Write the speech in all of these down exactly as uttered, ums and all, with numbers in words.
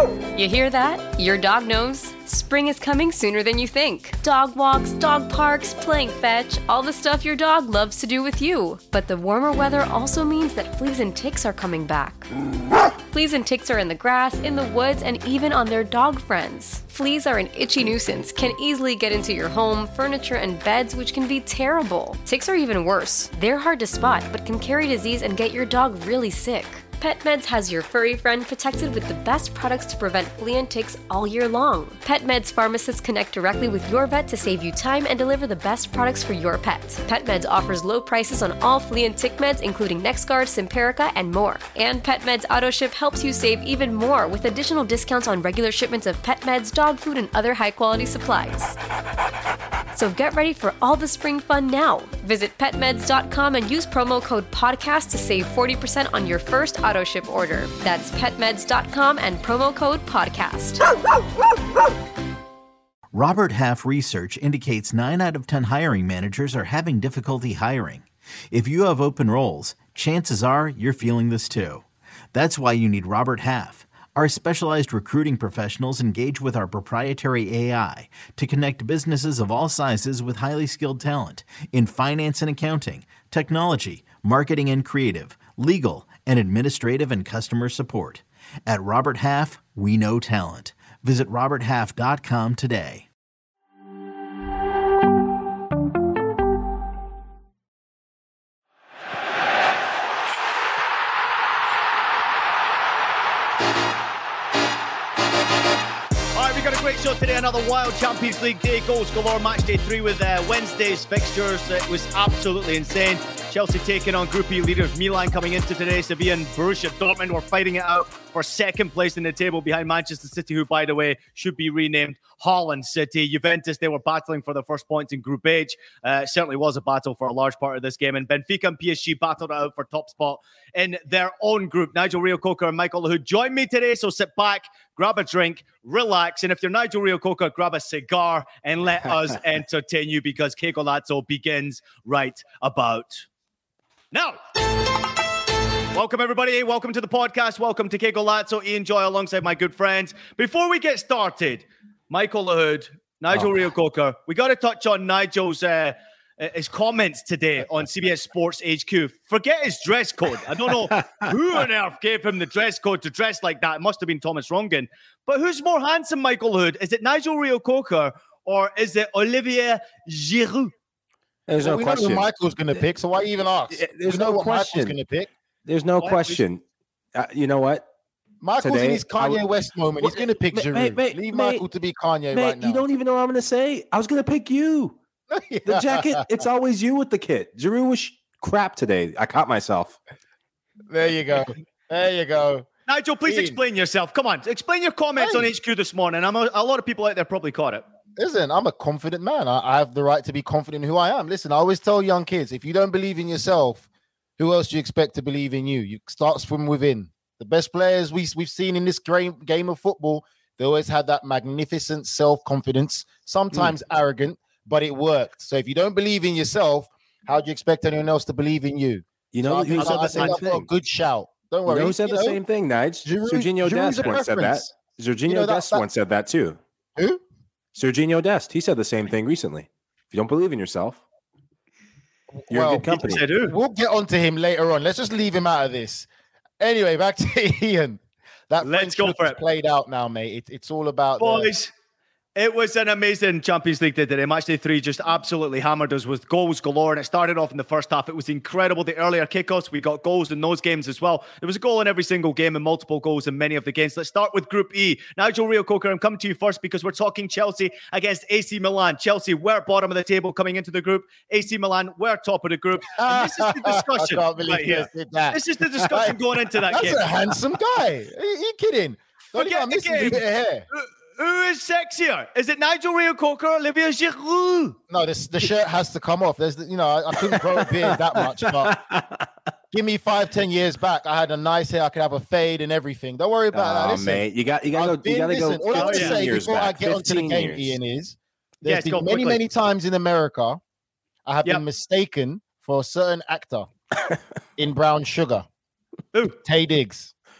You hear that? Your dog knows. Spring is coming sooner than you think. Dog walks, dog parks, playing fetch, all the stuff your dog loves to do with you. But the warmer weather also means that fleas and ticks are coming back. Fleas and ticks are in the grass, in the woods, and even on their dog friends. Fleas are an itchy nuisance, can easily get into your home, furniture, and beds, which can be terrible. Ticks are even worse. They're hard to spot, but can carry disease and get your dog really sick. PetMeds has your furry friend protected with the best products to prevent flea and ticks all year long. PetMeds pharmacists connect directly with your vet to save you time and deliver the best products for your pet. PetMeds offers low prices on all flea and tick meds, including NexGard, Simparica, and more. And PetMeds AutoShip helps you save even more with additional discounts on regular shipments of pet meds, dog food, and other high-quality supplies. So get ready for all the spring fun now. Visit pet meds dot com and use promo code podcast to save forty percent on your first auto ship order. That's pet meds dot com and promo code podcast. Robert Half research indicates nine out of ten hiring managers are having difficulty hiring. If you have open roles, chances are you're feeling this too. That's why you need Robert Half. Our specialized recruiting professionals engage with our proprietary A I to connect businesses of all sizes with highly skilled talent in finance and accounting, technology, marketing and creative, legal, and administrative and customer support. At Robert Half, we know talent. Visit robert half dot com today. Great show today, another wild Champions League day, goals galore, match day three with uh, Wednesday's fixtures. It was absolutely insane. Chelsea taking on Group E leaders Milan coming into today. Sevilla and Borussia Dortmund were fighting it out for second place in the table behind Manchester City, who, by the way, should be renamed Holland City. Juventus, they were battling for the first points in Group H. Uh, it certainly was a battle for a large part of this game. And Benfica and P S G battled it out for top spot in their own group. Nigel Reo-Coker and Michael Lahoud join me today, so sit back, grab a drink, relax, and if you're Nigel Reo-Coker, grab a cigar and let us entertain you, because Que Golazo begins right about now. Welcome, everybody. Welcome to the podcast. Welcome to Que Golazo. Ian Joy alongside my good friends. Before we get started, Michael Lahoud, Nigel oh. Reo-Coker, we got to touch on Nigel's uh, his comments today on C B S Sports H Q. Forget his dress code. I don't know who on earth gave him the dress code to dress like that. It must have been Thomas Rongen. But who's more handsome, Michael Lahoud? Is it Nigel Reo-Coker or is it Olivier Giroud? There's well, no we question. know who Michael's going to pick, so why even ask? There's we know no what question. Michael's going to pick. There's no Why? question. Uh, you know what? Michael's Today, in his Kanye I, West moment. He's going to pick mate, Giroud. mate, mate, Leave mate, Michael to be Kanye mate, right now. You don't even know what I'm going to say. I was going to pick you. Yeah. The jacket, it's always you with the kit. Giroud was crap today. I caught myself. There you go. There you go. Nigel, please Ian. explain yourself. Come on, explain your comments Hey. on H Q this morning. I'm a, a lot of people out there probably caught it. Listen, I'm a confident man. I, I have the right to be confident in who I am. Listen, I always tell young kids, if you don't believe in yourself, who else do you expect to believe in you? You start from within. The best players we, we've seen in this game, game of football, they always had that magnificent self-confidence, sometimes mm. arrogant, but it worked. So if you don't believe in yourself, how do you expect anyone else to believe in you? You know, so who I, said I, the same I, thing? A good shout. Don't worry. You know who said you the know? same thing, Nige? Giroud, Serginho Giroud's Dest a once said that. preference. Serginho You know, that- Dest that- once said that too. Who? Serginho Dest. He said the same thing recently. If you don't believe in yourself, you're well, a good company. Said who? We'll get on to him later on. Let's just leave him out of this. Anyway, back to Ian. That Let's go for it. Played out now, mate. It, it's all about Boys, it was an amazing Champions League day today. Match day three just absolutely hammered us with goals galore, and it started off in the first half. It was incredible. The earlier kickoffs, we got goals in those games as well. There was a goal in every single game and multiple goals in many of the games. Let's start with Group E. Nigel Reo-Coker, I'm coming to you first because we're talking Chelsea against A C Milan. Chelsea were bottom of the table coming into the group. A C Milan were top of the group. And this is the discussion. I can't believe right you here. did that. This is the discussion going into that That's game. a handsome guy. Are you, are you kidding? Don't Forget even the miss a game. bit of hair. Who is sexier? Is it Nigel Reo-Coker or Olivier Giroud? No, this, the shirt has to come off. There's, the, you know, I, I couldn't grow a beard that much, but give me five, ten years back, I had a nice hair. I could have a fade and everything. Don't worry about that. Oh, Listen, mate, you got you got to go. You got to go. Listen, all I want to fifteen say years before back, I get onto the fifteen game, years. Ian, is there's Yes, been go many, quickly. many times in America I have Yep. been mistaken for a certain actor in Brown Sugar. Who? Tay Diggs.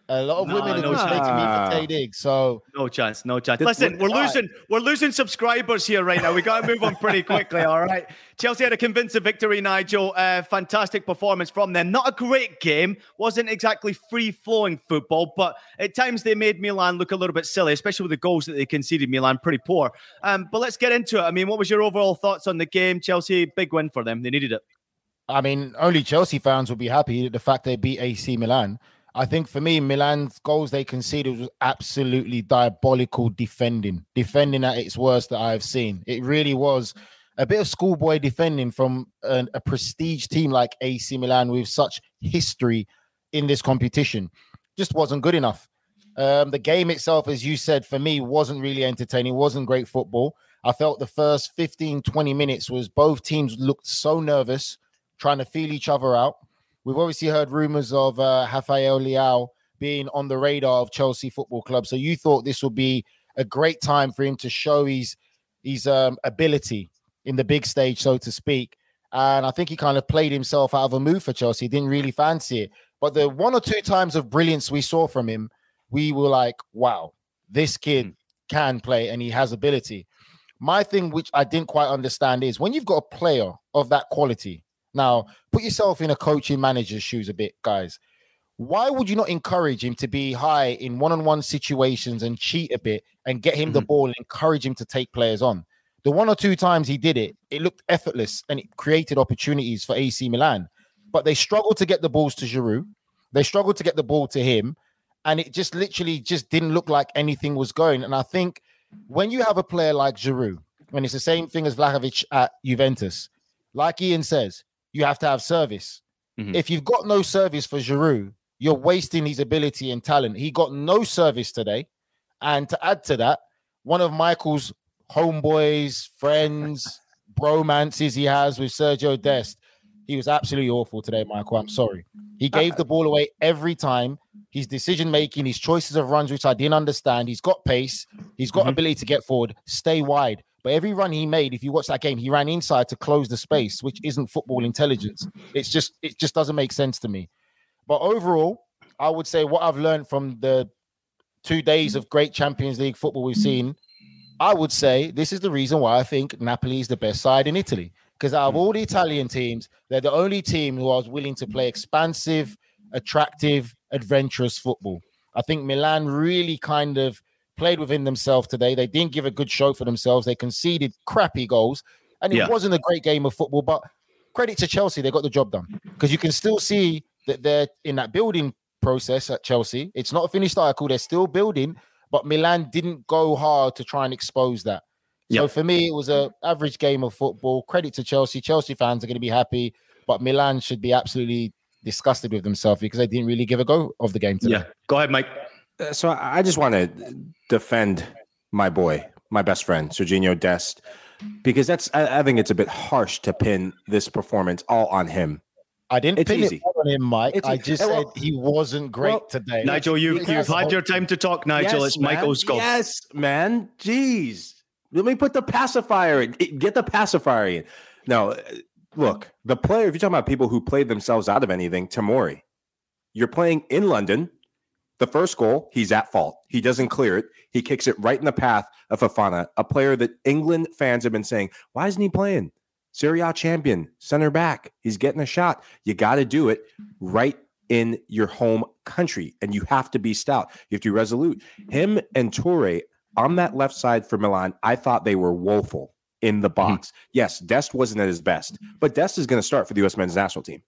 A lot of No, women no are mistaking me for chance. Tay Diggs. So No chance, no chance. Did- Listen, we're all right. losing, we're losing subscribers here right now. We got to move on pretty quickly. All right. Chelsea had a convincing victory, Nigel. Uh, fantastic performance from them. Not a great game. Wasn't exactly free-flowing football, but at times they made Milan look a little bit silly, especially with the goals that they conceded. Milan pretty poor. Um, but let's get into it. I mean, what was your overall thoughts on the game? Chelsea, big win for them. They needed it. I mean, only Chelsea fans will be happy at the fact they beat A C Milan. I think for me, Milan's goals they conceded was absolutely diabolical defending. Defending at its worst that I've seen. It really was a bit of schoolboy defending from a, a prestige team like A C Milan with such history in this competition. Just wasn't good enough. Um, the game itself, as you said, for me, wasn't really entertaining. Wasn't great football. I felt the first fifteen, twenty minutes was both teams looked so nervous, trying to feel each other out. We've obviously heard rumors of uh, Rafael Leao being on the radar of Chelsea Football Club. So you thought this would be a great time for him to show his, his um, ability in the big stage, so to speak. And I think he kind of played himself out of a move for Chelsea. He didn't really fancy it. But the one or two times of brilliance we saw from him, we were like, wow, this kid can play and he has ability. My thing, which I didn't quite understand, is when you've got a player of that quality, now, put yourself in a coaching manager's shoes a bit, guys. Why would you not encourage him to be high in one-on-one situations and cheat a bit and get him mm-hmm. the ball and encourage him to take players on? The one or two times he did it, it looked effortless and it created opportunities for A C Milan. But they struggled to get the balls to Giroud. They struggled to get the ball to him. And it just literally just didn't look like anything was going. And I think when you have a player like Giroud, when it's the same thing as Vlahovic at Juventus, like Ian says, you have to have service. Mm-hmm. If you've got no service for Giroud, you're wasting his ability and talent. He got no service today. And to add to that, one of Michael's homeboys, friends, bromances he has with Sergio Dest, he was absolutely awful today, Michael. I'm sorry. He gave the ball away every time. His decision-making, his choices of runs, which I didn't understand. He's got pace. He's got mm-hmm. ability to get forward, stay wide. But every run he made, if you watch that game, he ran inside to close the space, which isn't football intelligence. It's just, it just doesn't make sense to me. But overall, I would say what I've learned from the two days of great Champions League football we've seen, I would say this is the reason why I think Napoli is the best side in Italy. Because out of all the Italian teams, they're the only team who was willing to play expansive, attractive, adventurous football. I think Milan really kind of played within themselves today. They didn't give a good show for themselves. They conceded crappy goals. And it yeah. wasn't a great game of football, but credit to Chelsea, they got the job done. Because you can still see that they're in that building process at Chelsea. It's not a finished article. They're still building, but Milan didn't go hard to try and expose that. So yep. for me, it was an average game of football. Credit to Chelsea. Chelsea fans are going to be happy, but Milan should be absolutely disgusted with themselves because they didn't really give a go of the game today. Yeah, go ahead, Mike. Uh, so I just want to defend my boy, my best friend, Sergiño Dest, because that's I, I think it's a bit harsh to pin this performance all on him. I didn't it's pin easy. it on him, Mike. It's I just well, said he wasn't great well, today. Nigel, you've, you've had your time to talk, Nigel. Yes, it's Michael's goal. Yes, man. Jeez. Let me put the pacifier in. Get the pacifier in. Now, look, the player, if you're talking about people who played themselves out of anything, Tomori, you're playing in London. The first goal, he's at fault. He doesn't clear it. He kicks it right in the path of Fofana, a player that England fans have been saying, why isn't he playing? Serie A champion, center back. He's getting a shot. You got to do it right in your home country, and you have to be stout. You have to be resolute. Him and Toure on that left side for Milan, I thought they were woeful in the box. Mm-hmm. Yes, Dest wasn't at his best, but Dest is going to start for the U S men's national team.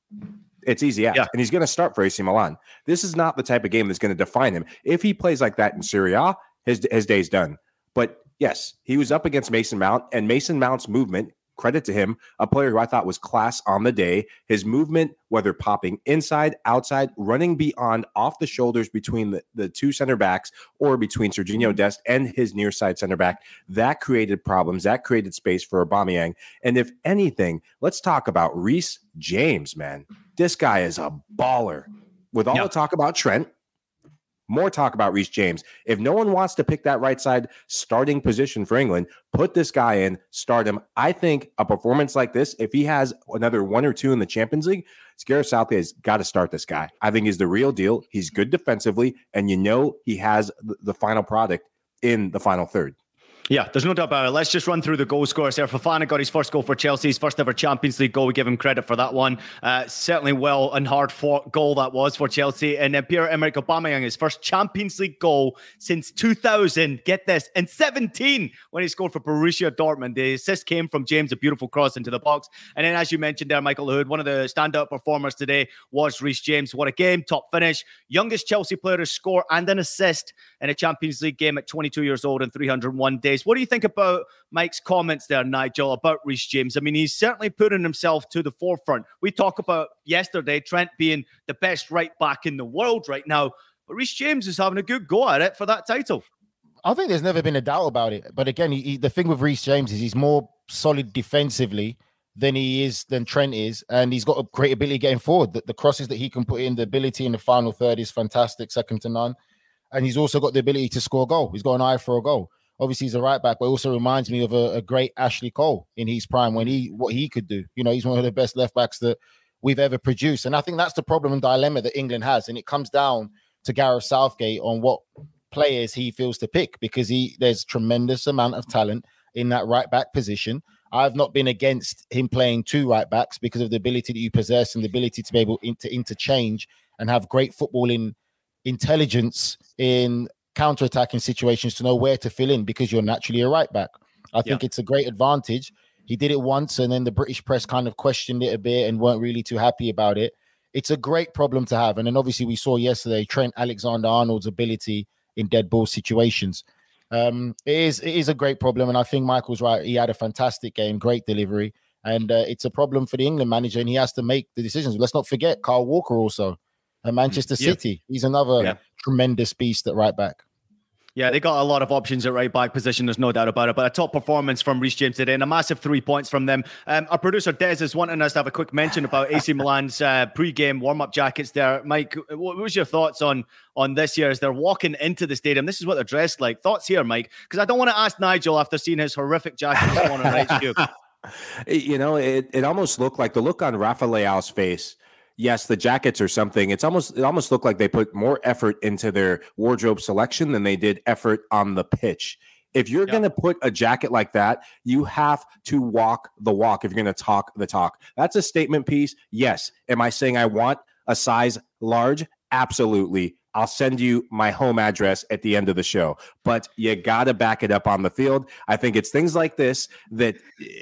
It's easy as, yeah. and he's going to start for A C Milan. This is not the type of game that's going to define him. If he plays like that in Serie A, his, his day's done. But yes, he was up against Mason Mount, and Mason Mount's movement, credit to him, a player who I thought was class on the day. His movement, whether popping inside, outside, running beyond, off the shoulders between the, the two center backs or between Sergiño Dest and his near side center back, that created problems. That created space for Aubameyang. And if anything, let's talk about Reece James, man. This guy is a baller. With all yep. the talk about Trent, More talk about Reece James. If no one wants to pick that right side starting position for England, put this guy in, start him. I think a performance like this, if he has another one or two in the Champions League, Gareth Southgate has got to start this guy. I think he's the real deal. He's good defensively, and you know he has the final product in the final third. Yeah, there's no doubt about it. Let's just run through the goal scorers there. Fofana got his first goal for Chelsea, his first ever Champions League goal. We give him credit for that one. Uh, certainly well and hard fought goal that was for Chelsea. And then Pierre-Emerick Aubameyang, his first Champions League goal since two thousand. Get this, and seventeen when he scored for Borussia Dortmund. The assist came from James, a beautiful cross into the box. And then, as you mentioned there, Michael Lahoud, one of the standout performers today was Reece James. What a game, top finish. Youngest Chelsea player to score and an assist in a Champions League game at twenty-two years old and three hundred one days. What do you think about Mike's comments there, Nigel, about Reece James? I mean, he's certainly putting himself to the forefront. We talk about yesterday Trent being the best right back in the world right now, but Reece James is having a good go at it for that title. I think there's never been a doubt about it. But again, he, he, the thing with Reece James is he's more solid defensively than he is, than Trent is. And he's got a great ability getting forward. The, the crosses that he can put in, the ability in the final third is fantastic, second to none. And he's also got the ability to score a goal. He's got an eye for a goal. Obviously, he's a right back, but it also reminds me of a, a great Ashley Cole in his prime when he what he could do. You know, he's one of the best left backs that we've ever produced. And I think that's the problem and dilemma that England has. And it comes down to Gareth Southgate on what players he feels to pick, because he there's tremendous amount of talent in that right back position. I've not been against him playing two right backs because of the ability that you possess and the ability to be able to interchange and have great footballing intelligence in counter-attacking situations to know where to fill in, because you're naturally a right back. I think yeah. it's a great advantage. He did it once, and then the British press kind of questioned it a bit and weren't really too happy about it. It's a great problem to have. And then obviously we saw yesterday Trent Alexander-Arnold's ability in dead ball situations. Um, it is it is a great problem, and I think Michael's right. He had a fantastic game, great delivery, and uh, it's a problem for the England manager, and he has to make the decisions. Let's not forget Kyle Walker also at Manchester yeah. City. He's another yeah. tremendous beast at right back. Yeah, they got a lot of options at right back position. There's no doubt about it. But a top performance from Reece James today and a massive three points from them. Um, our producer Des is wanting us to have a quick mention about A C Milan's uh, pre-game warm-up jackets there. Mike, what was your thoughts on, on this year as they're walking into the stadium? This is what they're dressed like. Thoughts here, Mike? Because I don't want to ask Nigel after seeing his horrific jacket this morning on H Q. You know, it, it almost looked like the look on Rafa Leao's face. Yes, the jackets or something. It's almost it almost looked like they put more effort into their wardrobe selection than they did effort on the pitch. If you're yeah. going to put a jacket like that, you have to walk the walk if you're going to talk the talk. That's a statement piece. Yes. Am I saying I want a size large? Absolutely. I'll send you my home address at the end of the show. But you got to back it up on the field. I think it's things like this that...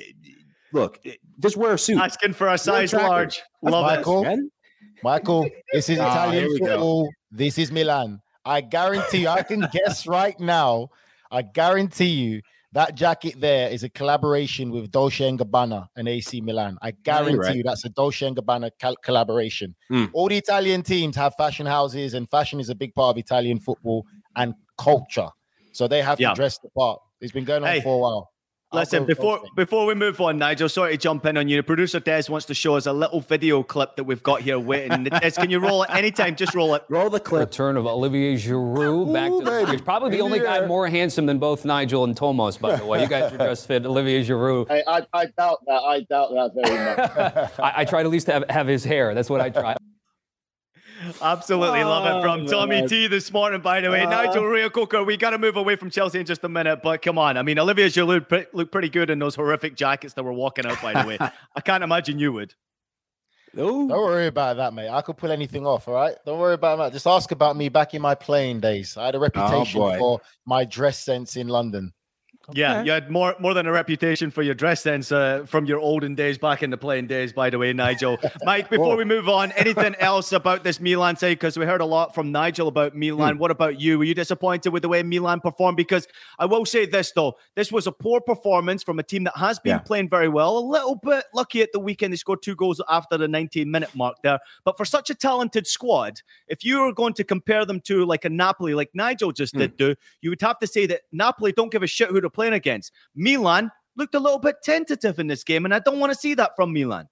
Look, just wear a suit. Asking for a size large. Love Michael, it. Man. Michael, this is oh, Italian football. Go. This is Milan. I guarantee you, I can guess right now, I guarantee you that jacket there is a collaboration with Dolce and Gabbana and A C Milan. I guarantee right. you that's a Dolce and Gabbana cal- collaboration. Mm. All the Italian teams have fashion houses, and fashion is a big part of Italian football and culture. So they have yeah. to dress the part. It's been going on hey. for a while. Listen, before before we move on, Nigel, sorry to jump in on you. The producer Des wants to show us a little video clip that we've got here waiting. Des, can you roll it anytime? Just roll it. Roll the clip. Return of Olivier Giroud back to the stage. Probably the only guy more handsome than both Nigel and Thomas, by the way. You guys are just fit. Olivier Giroud. Hey, I, I doubt that. I doubt that very much. I, I try to at least have, have his hair. That's what I try. Absolutely oh, love it from Tommy man. T this morning, by the way. Uh, Nigel Reo-Coker, we got to move away from Chelsea in just a minute, but come on. I mean, Olivier Giroud pre- looked pretty good in those horrific jackets that were walking out, by the way. I can't imagine you would. Ooh. Don't worry about that, mate. I could pull anything off, all right? Don't worry about that. Just ask about me back in my playing days. I had a reputation oh, for my dress sense in London. Okay. Yeah, you had more more than a reputation for your dress sense uh, from your olden days back in the playing days, by the way, Nigel. Mike, before we move on, anything else about this Milan side? Because we heard a lot from Nigel about Milan. Hmm. What about you? Were you disappointed with the way Milan performed? Because I will say this, though. This was a poor performance from a team that has been yeah. playing very well. A little bit lucky at the weekend. They scored two goals after the nineteen-minute mark there. But for such a talented squad, if you were going to compare them to like a Napoli, like Nigel just hmm. did do, you would have to say that Napoli don't give a shit who to playing against. Milan looked a little bit tentative in this game, and I don't want to see that from Milan.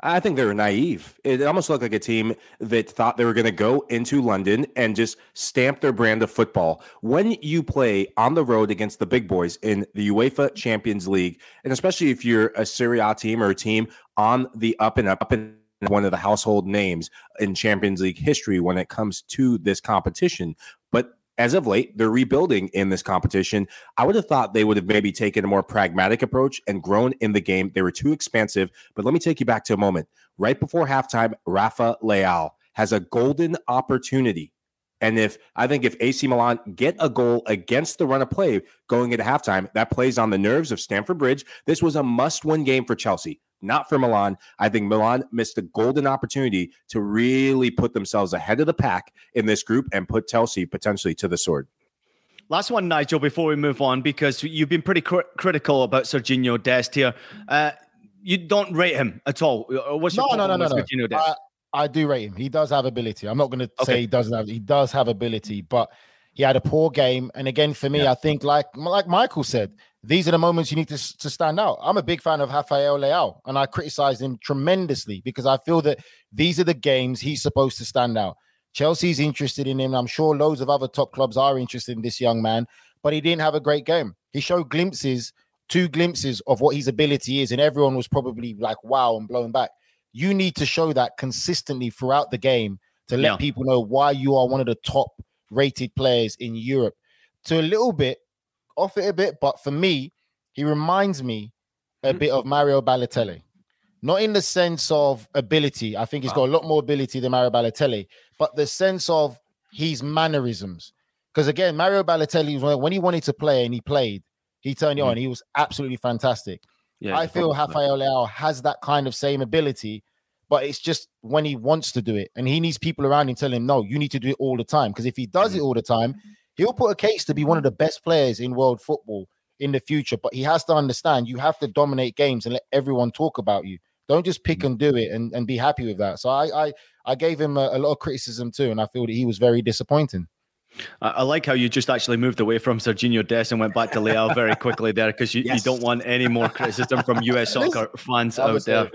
I think they were naive. It almost looked like a team that thought they were going to go into London and just stamp their brand of football. When you play on the road against the big boys in the UEFA Champions League, and especially if you're a Serie A team or a team on the up and up, up and one of the household names in Champions League history when it comes to this competition. But as of late, they're rebuilding in this competition. I would have thought they would have maybe taken a more pragmatic approach and grown in the game. They were too expansive. But let me take you back to a moment. Right before halftime, Rafa Leao has a golden opportunity. And if I think if A C Milan get a goal against the run of play going into halftime, that plays on the nerves of Stamford Bridge. This was a must-win game for Chelsea, not for Milan. I think Milan missed a golden opportunity to really put themselves ahead of the pack in this group and put Chelsea potentially to the sword. Last one, Nigel, before we move on, because you've been pretty cr- critical about Serginho Dest here. Uh, you don't rate him at all. What's your no, no, no, no, no. Serginho Dest? I, I do rate him. He does have ability. I'm not going to Okay. say he doesn't have. He does have ability, but he had a poor game. And again, for me, Yeah. I think like like Michael said, these are the moments you need to, to stand out. I'm a big fan of Rafael Leao, and I criticize him tremendously because I feel that these are the games he's supposed to stand out. Chelsea's interested in him. I'm sure loads of other top clubs are interested in this young man, but he didn't have a great game. He showed glimpses, two glimpses of what his ability is, and everyone was probably like, wow, and blown back. You need to show that consistently throughout the game to let Yeah. people know why you are one of the top rated players in Europe. To a little bit, off it a bit, but for me, he reminds me a Mm-hmm. bit of Mario Balotelli. Not in the sense of ability. I think he's got a lot more ability than Mario Balotelli, but the sense of his mannerisms. Because again, Mario Balotelli, was when he wanted to play and he played, he turned it Mm-hmm. on. He was absolutely fantastic. Yeah, I feel Rafael Leao has that kind of same ability, but it's just when he wants to do it. And he needs people around him telling him, no, you need to do it all the time. Because if he does it all the time, he'll put a case to be one of the best players in world football in the future. But he has to understand you have to dominate games and let everyone talk about you. Don't just pick and do it and, and be happy with that. So I I, I gave him a, a lot of criticism too, and I feel that he was very disappointing. I, I like how you just actually moved away from Serginho Dest and went back to Leao very quickly there, because you, Yes. you don't want any more criticism from U S soccer fans out there.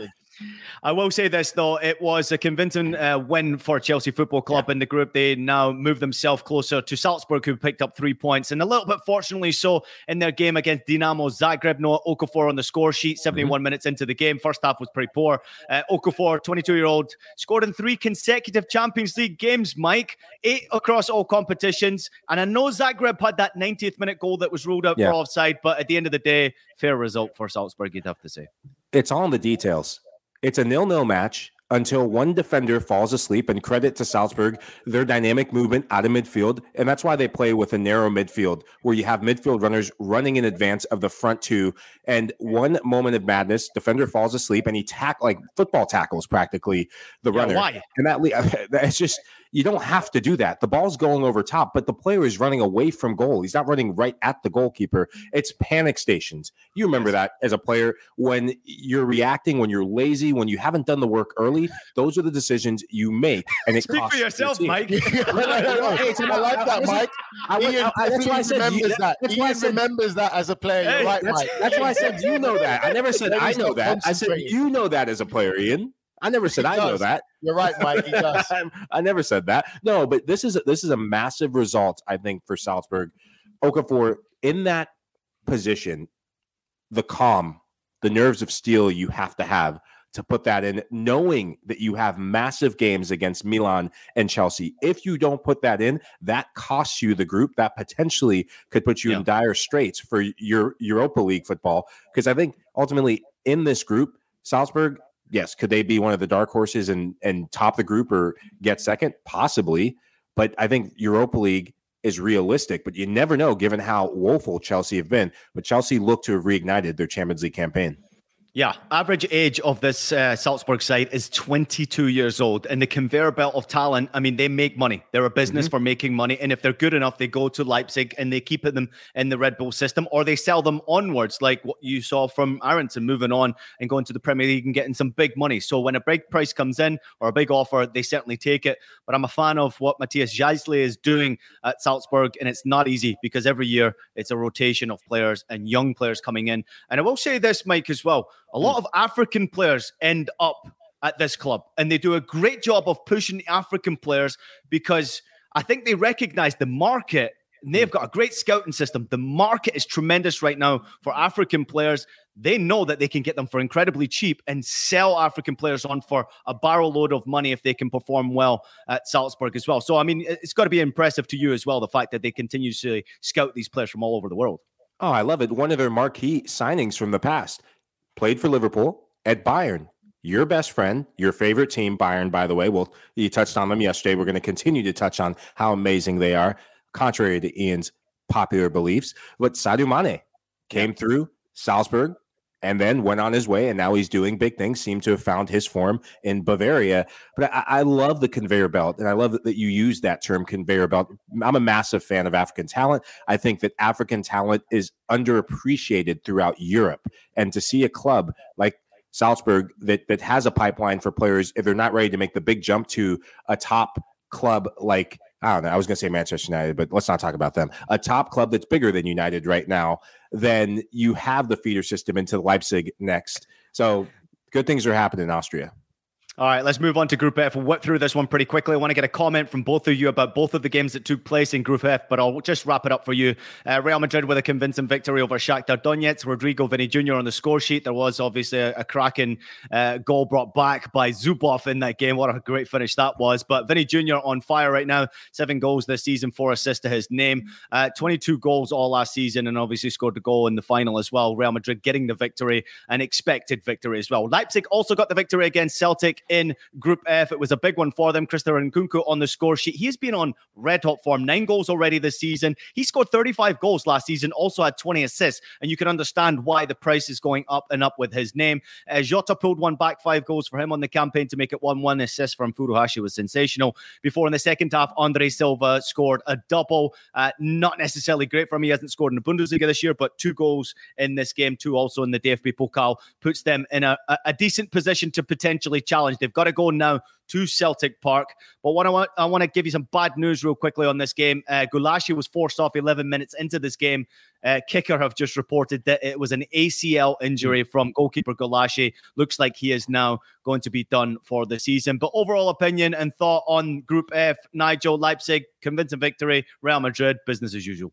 I will say this, though. It was a convincing uh, win for Chelsea Football Club yeah. in the group. They now move themselves closer to Salzburg, who picked up three points. And a little bit fortunately so in their game against Dinamo Zagreb. Noah Okafor on the score sheet, seventy-one mm-hmm. minutes into the game. First half was pretty poor. Uh, Okafor, twenty-two-year-old, scored in three consecutive Champions League games, Mike. Eight across all competitions. And I know Zagreb had that ninetieth minute goal that was ruled out yeah. for offside. But at the end of the day, fair result for Salzburg, you'd have to say. It's all in the details. It's a nil-nil match until one defender falls asleep, and credit to Salzburg, their dynamic movement out of midfield. And that's why they play with a narrow midfield where you have midfield runners running in advance of the front two. And one moment of madness, defender falls asleep and he tack like football tackles practically the yeah, runner. Why? And that it's just, you don't have to do that. The ball's going over top, but the player is running away from goal. He's not running right at the goalkeeper. It's panic stations. You remember that as a player when you're reacting, when you're lazy, when you haven't done the work early. Those are the decisions you make. And it Speak for yourself, Mike. I like that, Mike. I, Ian I, I, that's why I said remembers you, that. That's Ian why I said, remembers that as a player. Hey, right, that's, Mike. That's why I said you know that. I never said I know that. I said you know that as a player, Ian. I never said I know that. You're right, Mike. He does. I never said that. No, but this is a, this is a massive result, I think, for Salzburg. Okafor in that position, the calm, the nerves of steel you have to have to put that in, knowing that you have massive games against Milan and Chelsea. If you don't put that in, that costs you the group. That potentially could put you yeah. in dire straits for your Europa League football. Because I think ultimately in this group, Salzburg, yes, could they be one of the dark horses and, and top the group or get second? Possibly. But I think Europa League is realistic, but you never know given how woeful Chelsea have been. But Chelsea look to have reignited their Champions League campaign. Yeah, average age of this uh, Salzburg side is twenty-two years old. And the conveyor belt of talent, I mean, they make money. They're a business mm-hmm. for making money. And if they're good enough, they go to Leipzig and they keep them in the Red Bull system, or they sell them onwards, like what you saw from Aronson moving on and going to the Premier League and getting some big money. So when a big price comes in or a big offer, they certainly take it. But I'm a fan of what Matthias Jaisley is doing at Salzburg. And it's not easy because every year it's a rotation of players and young players coming in. And I will say this, Mike, as well. A lot of African players end up at this club, and they do a great job of pushing the African players because I think they recognize the market. And they've got a great scouting system. The market is tremendous right now for African players. They know that they can get them for incredibly cheap and sell African players on for a barrel load of money if they can perform well at Salzburg as well. So, I mean, it's got to be impressive to you as well, the fact that they continue to scout these players from all over the world. Oh, I love it. One of their marquee signings from the past. Played for Liverpool at Bayern. Your best friend, your favorite team, Bayern, by the way. Well, you touched on them yesterday. We're going to continue to touch on how amazing they are, contrary to Ian's popular beliefs. But Sadio Mane came through Salzburg and then went on his way, and now he's doing big things, seemed to have found his form in Bavaria. But I, I love the conveyor belt, and I love that you use that term, conveyor belt. I'm a massive fan of African talent. I think that African talent is underappreciated throughout Europe. And to see a club like Salzburg that, that has a pipeline for players, if they're not ready to make the big jump to a top club like, I don't know, I was going to say Manchester United, but let's not talk about them. A top club that's bigger than United right now, then you have the feeder system into Leipzig next. So good things are happening in Austria. All right, let's move on to Group F. We'll whip through this one pretty quickly. I want to get a comment from both of you about both of the games that took place in Group F, but I'll just wrap it up for you. Uh, Real Madrid with a convincing victory over Shakhtar Donetsk. Rodrigo Vinny Junior on the score sheet. There was obviously a, a cracking uh, goal brought back by Zubov in that game. What a great finish that was. But Vinny Junior on fire right now. Seven goals this season, four assists to his name. Uh, twenty-two goals all last season, and obviously scored a goal in the final as well. Real Madrid getting the victory, an expected victory as well. Leipzig also got the victory against Celtic in Group F. It was a big one for them. Christopher Nkunku on the score sheet. He has been on red hot form. Nine goals already this season. He scored thirty-five goals last season, also had twenty assists, and you can understand why the price is going up and up with his name. Uh, Jota pulled one back, five goals for him on the campaign to make it one one. Assist from Furuhashi was sensational. Before in the second half, Andre Silva scored a double. Uh, not necessarily great for him. He hasn't scored in the Bundesliga this year, but two goals in this game, two also in the D F B Pokal, puts them in a, a, a decent position to potentially challenge. They've got to go now to Celtic Park. But what I want, I want to give you some bad news real quickly on this game. Uh, Gulashi was forced off eleven minutes into this game. Uh, Kicker have just reported that it was an A C L injury from goalkeeper Gulashi. Looks like he is now going to be done for the season. But overall opinion and thought on Group F, Nigel, Leipzig, convincing victory, Real Madrid, business as usual.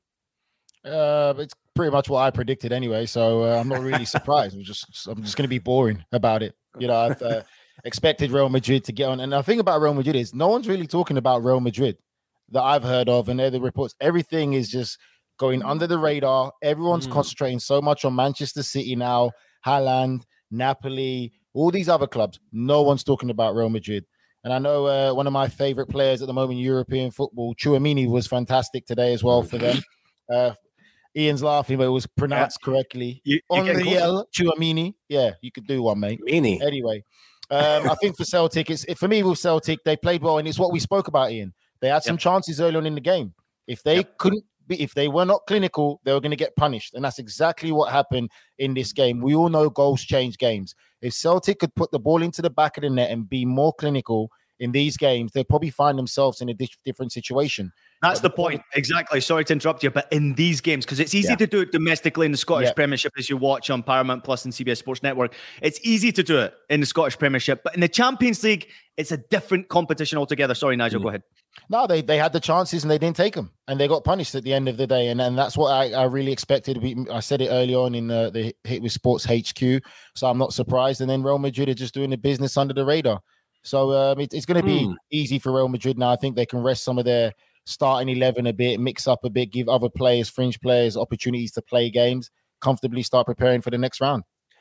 Uh, it's pretty much what I predicted anyway, so uh, I'm not really surprised. I'm just, I'm just going to be boring about it. You know, I've uh, expected Real Madrid to get on, and the thing about Real Madrid is no one's really talking about Real Madrid that I've heard of, and the reports. Everything is just going under the radar. Everyone's mm. concentrating so much on Manchester City now, Haaland, Napoli, all these other clubs. No one's talking about Real Madrid. And I know uh, one of my favorite players at the moment in European football, Tchouaméni, was fantastic today as well for them. Uh, Ian's laughing, but it was pronounced yeah. correctly. You, on the L, Tchouaméni. Yeah, you could do one, mate. Meanie. Anyway, um, I think for Celtic, it's for me with Celtic, they played well, and it's what we spoke about, Ian. They had some yep. chances early on in the game. If they yep. couldn't be, if they were not clinical, they were going to get punished, and that's exactly what happened in this game. We all know goals change games. If Celtic could put the ball into the back of the net and be more clinical in these games, they'll probably find themselves in a di- different situation. That's the point. Exactly. Sorry to interrupt you, but in these games, because it's easy yeah. to do it domestically in the Scottish yeah. Premiership as you watch on Paramount Plus and C B S Sports Network. It's easy to do it in the Scottish Premiership, but in the Champions League, it's a different competition altogether. Sorry, Nigel, mm. go ahead. No, they they had the chances and they didn't take them, and they got punished at the end of the day, and, and that's what I, I really expected. We, I said it early on in the, the Hit with Sports H Q, so I'm not surprised. And then Real Madrid are just doing the business under the radar. So um, it, it's going to be mm. easy for Real Madrid now. I think they can rest some of their starting eleven a bit, mix up a bit, give other players, fringe players, opportunities to play games, comfortably start preparing for the next round.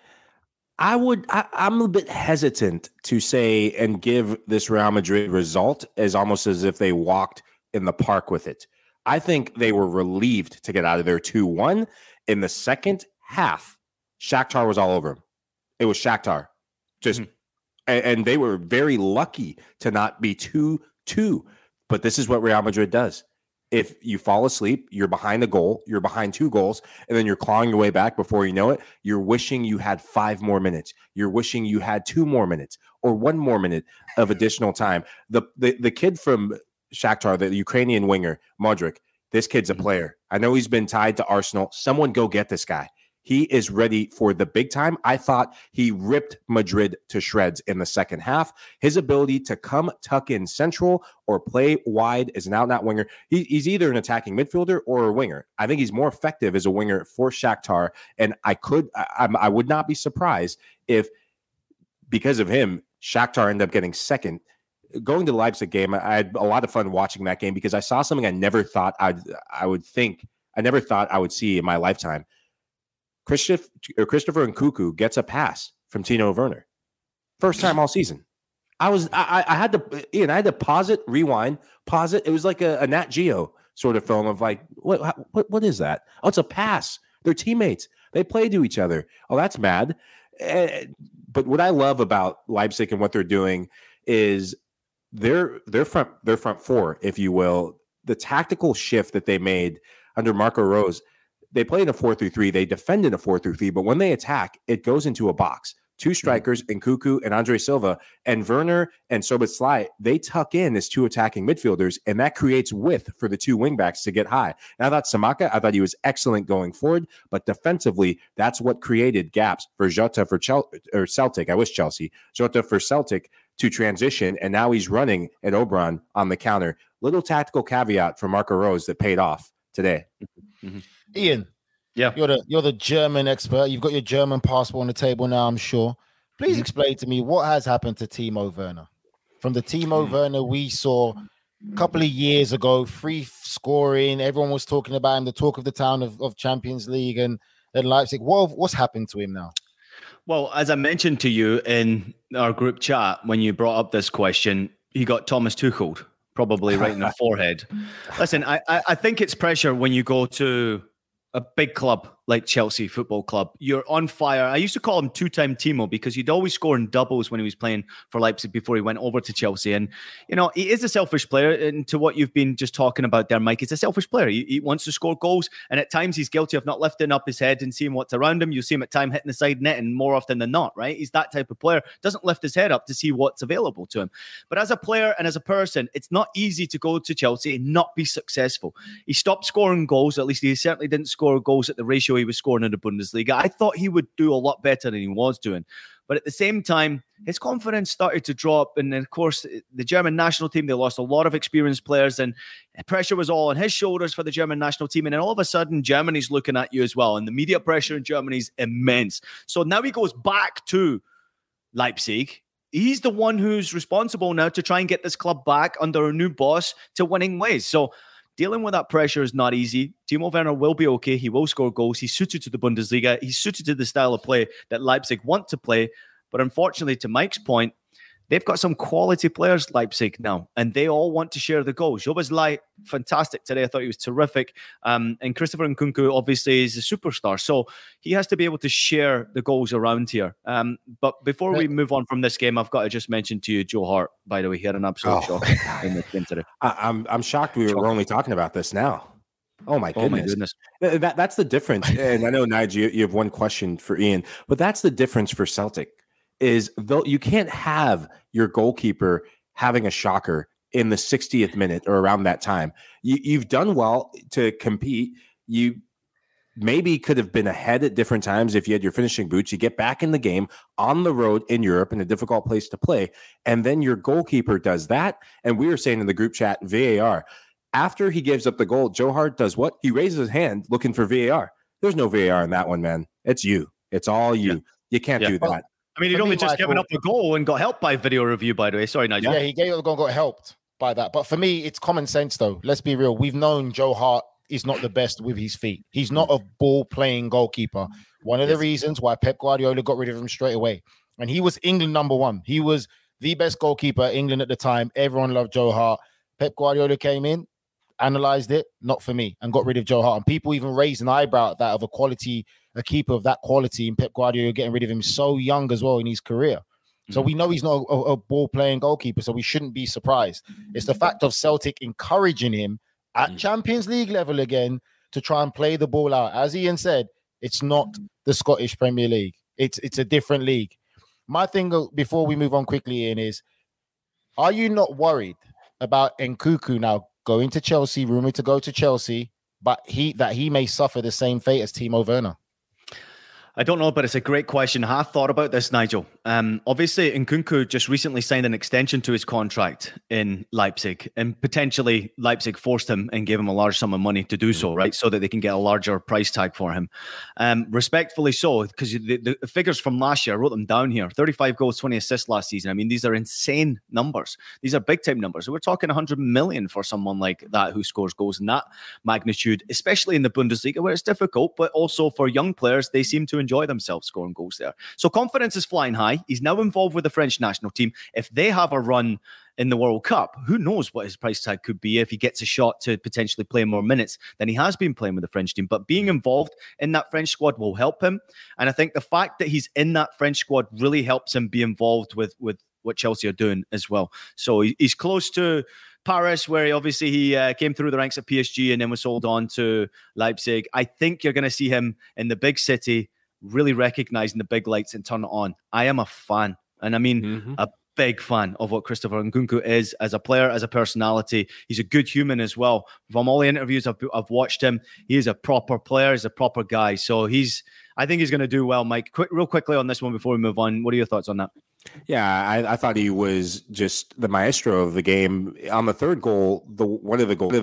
I would, I, I'm a bit hesitant to say and give this Real Madrid result as almost as if they walked in the park with it. I think they were relieved to get out of there two one. In the second half, Shakhtar was all over them. It was Shakhtar. Just, mm-hmm. and, and they were very lucky to not be two two. But this is what Real Madrid does. If you fall asleep, you're behind a goal, you're behind two goals, and then you're clawing your way back before you know it, you're wishing you had five more minutes. You're wishing you had two more minutes or one more minute of additional time. The the, the kid from Shakhtar, the Ukrainian winger, Modric, this kid's a player. I know he's been tied to Arsenal. Someone go get this guy. He is ready for the big time. I thought he ripped Madrid to shreds in the second half. His ability to come tuck in central or play wide as an out-and-out winger. He, he's either an attacking midfielder or a winger. I think he's more effective as a winger for Shakhtar. And I could, I, I would not be surprised if, because of him, Shakhtar ended up getting second. Going to the Leipzig game, I had a lot of fun watching that game because I saw something I never thought I'd, I would think, I never thought I would see in my lifetime. Christopher, Christopher Nkunku gets a pass from Timo Werner. First time all season. I was, I, I had to, Ian, I had to pause it, rewind, pause it. It was like a, a Nat Geo sort of film of like, what, what, what is that? Oh, it's a pass. They're teammates. They play to each other. Oh, that's mad. Uh, but what I love about Leipzig and what they're doing is their their front their front four, if you will, the tactical shift that they made under Marco Rose. They play in a four three three. They defend in a four three three, but when they attack, it goes into a box. Two strikers, mm-hmm. Nkunku and Andre Silva, and Werner and Szoboszlai, they tuck in as two attacking midfielders, and that creates width for the two wingbacks to get high. And I thought Samaka, I thought he was excellent going forward, but defensively, that's what created gaps for Jota for Chel- or Celtic. I wish Chelsea. Jota for Celtic to transition, and now he's running at Oberon on the counter. Little tactical caveat for Marco Rose that paid off today. Mm-hmm. Ian, yeah, you're the you're the German expert. You've got your German passport on the table now, I'm sure. Please mm-hmm. explain to me what has happened to Timo Werner. From the Timo mm-hmm. Werner we saw a couple of years ago, free scoring. Everyone was talking about him, the talk of the town of, of Champions League and, and Leipzig. What, what's happened to him now? Well, as I mentioned to you in our group chat when you brought up this question, he got Thomas Tuchel'd, probably right in the forehead. Listen, I, I think it's pressure when you go to a big club like Chelsea Football Club. You're on fire. I used to call him two-time Timo because he'd always score in doubles when he was playing for Leipzig before he went over to Chelsea. And, you know, he is a selfish player. And to what you've been just talking about there, Mike, he's a selfish player. He, he wants to score goals. And at times he's guilty of not lifting up his head and seeing what's around him. You see him at time hitting the side net and more often than not, right? He's that type of player. Doesn't lift his head up to see what's available to him. But as a player and as a person, it's not easy to go to Chelsea and not be successful. He stopped scoring goals. At least he certainly didn't score goals at the ratio he was scoring in the Bundesliga. I thought he would do a lot better than he was doing. But at the same time, his confidence started to drop. And then, of course, the German national team, they lost a lot of experienced players and pressure was all on his shoulders for the German national team. And then all of a sudden, Germany's looking at you as well. And the media pressure in Germany is immense. So now he goes back to Leipzig. He's the one who's responsible now to try and get this club back under a new boss to winning ways. So dealing with that pressure is not easy. Timo Werner will be okay. He will score goals. He's suited to the Bundesliga. He's suited to the style of play that Leipzig want to play. But unfortunately, to Mike's point, they've got some quality players, Leipzig, now, and they all want to share the goals. Szoboszlai, fantastic today. I thought he was terrific. Um, and Christopher Nkunku, obviously, is a superstar. So he has to be able to share the goals around here. Um, but before we move on from this game, I've got to just mention to you Joe Hart, by the way. He had an absolute oh. shock in the game today. I, I'm, I'm shocked we were only talking about this now. Oh, my goodness. Oh, my goodness. That, that's the difference. And I know, Nigel, you, you have one question for Ian, but that's the difference for Celtic. Is though you can't have your goalkeeper having a shocker in the sixtieth minute or around that time. You, you've done well to compete. You maybe could have been ahead at different times if you had your finishing boots. You get back in the game on the road in Europe in a difficult place to play. And then your goalkeeper does that. And we were saying in the group chat, V A R. After he gives up the goal, Joe Hart does what? He raises his hand looking for V A R. There's no V A R in that one, man. It's you. It's all you. Yeah. You can't yeah. do that. I mean, he'd only just given up a goal and got helped by video review, by the way. Sorry, Nigel. Yeah, he gave up a goal and got helped by that. But for me, it's common sense, though. Let's be real. We've known Joe Hart is not the best with his feet. He's not a ball-playing goalkeeper. One of the yes. reasons why Pep Guardiola got rid of him straight away. And he was England number one. He was the best goalkeeper England at the time. Everyone loved Joe Hart. Pep Guardiola came in, analyzed it, not for me, and got rid of Joe Hart. And people even raised an eyebrow at that of a quality a keeper of that quality, and Pep Guardiola getting rid of him so young as well in his career. So mm-hmm. we know he's not a, a ball-playing goalkeeper, so we shouldn't be surprised. It's the fact of Celtic encouraging him at mm-hmm. Champions League level again to try and play the ball out. As Ian said, it's not the Scottish Premier League. It's it's a different league. My thing, before we move on quickly, Ian, is are you not worried about Nkunku now going to Chelsea, rumored to go to Chelsea, but he that he may suffer the same fate as Timo Werner? I don't know, but it's a great question. I have thought about this, Nigel. Um, obviously, Nkunku just recently signed an extension to his contract in Leipzig, and potentially Leipzig forced him and gave him a large sum of money to do so, right? So that they can get a larger price tag for him. Um, respectfully so, because the, the figures from last year, I wrote them down here. thirty-five goals, twenty assists last season. I mean, these are insane numbers. These are big-time numbers. We're talking one hundred million for someone like that who scores goals in that magnitude, especially in the Bundesliga, where it's difficult, but also for young players, they seem to enjoy themselves scoring goals there. So confidence is flying high. He's now involved with the French national team. If they have a run in the World Cup, who knows what his price tag could be if he gets a shot to potentially play more minutes than he has been playing with the French team. But being involved in that French squad will help him. And I think the fact that he's in that French squad really helps him be involved with, with what Chelsea are doing as well. So he's close to Paris, where he obviously he uh, came through the ranks at P S G and then was sold on to Leipzig. I think you're going to see him in the big city, really recognizing the big lights and turn it on. I am a fan. And I mean, mm-hmm. a big fan of what Christopher Nkunku is as a player, as a personality. He's a good human as well. From all the interviews I've, I've watched him, he is a proper player, he's a proper guy. So he's, I think he's going to do well, Mike. Quick, real quickly on this one before we move on. What are your thoughts on that? Yeah, I, I thought he was just the maestro of the game. On the third goal, the one of the goals,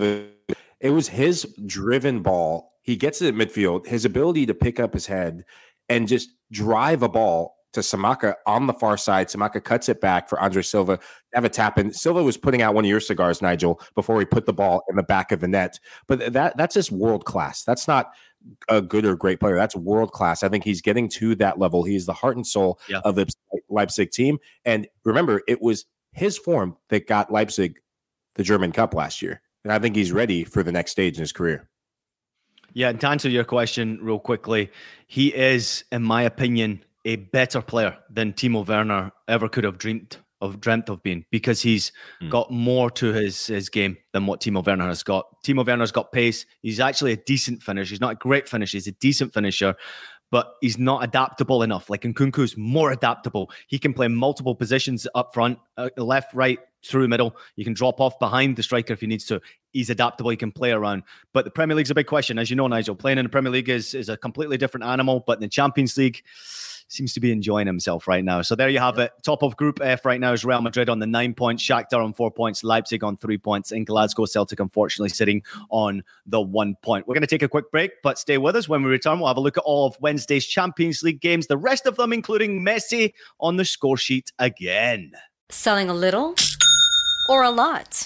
it was his driven ball. He gets it at midfield. His ability to pick up his head and just drive a ball to Samaka on the far side. Samaka cuts it back for Andre Silva to have a tap in. Silva was putting out one of your cigars, Nigel, before he put the ball in the back of the net. But that that's just world class. That's not a good or great player. That's world class. I think he's getting to that level. He's the heart and soul yeah. of the Leipzig team. And remember, it was his form that got Leipzig the German Cup last year. And I think he's ready for the next stage in his career. Yeah, and to answer your question real quickly, he is, in my opinion, a better player than Timo Werner ever could have dreamed of dreamt of being, because he's mm. got more to his, his game than what Timo Werner has got. Timo Werner's got pace. He's actually a decent finisher. He's not a great finisher. He's a decent finisher, but he's not adaptable enough. Like Nkunku's more adaptable. He can play multiple positions up front, uh, left, right, through the middle. You can drop off behind the striker if he needs to. He's adaptable. He can play around. But the Premier League's a big question. As you know, Nigel, playing in the Premier League is, is a completely different animal, but in the Champions League, seems to be enjoying himself right now. So there you have it. Top of Group F right now is Real Madrid on the nine points, Shakhtar on four points, Leipzig on three points, and Glasgow Celtic unfortunately sitting on the one point. We're going to take a quick break, but stay with us. When we return, we'll have a look at all of Wednesday's Champions League games, the rest of them including Messi on the score sheet again. Selling a little or a lot?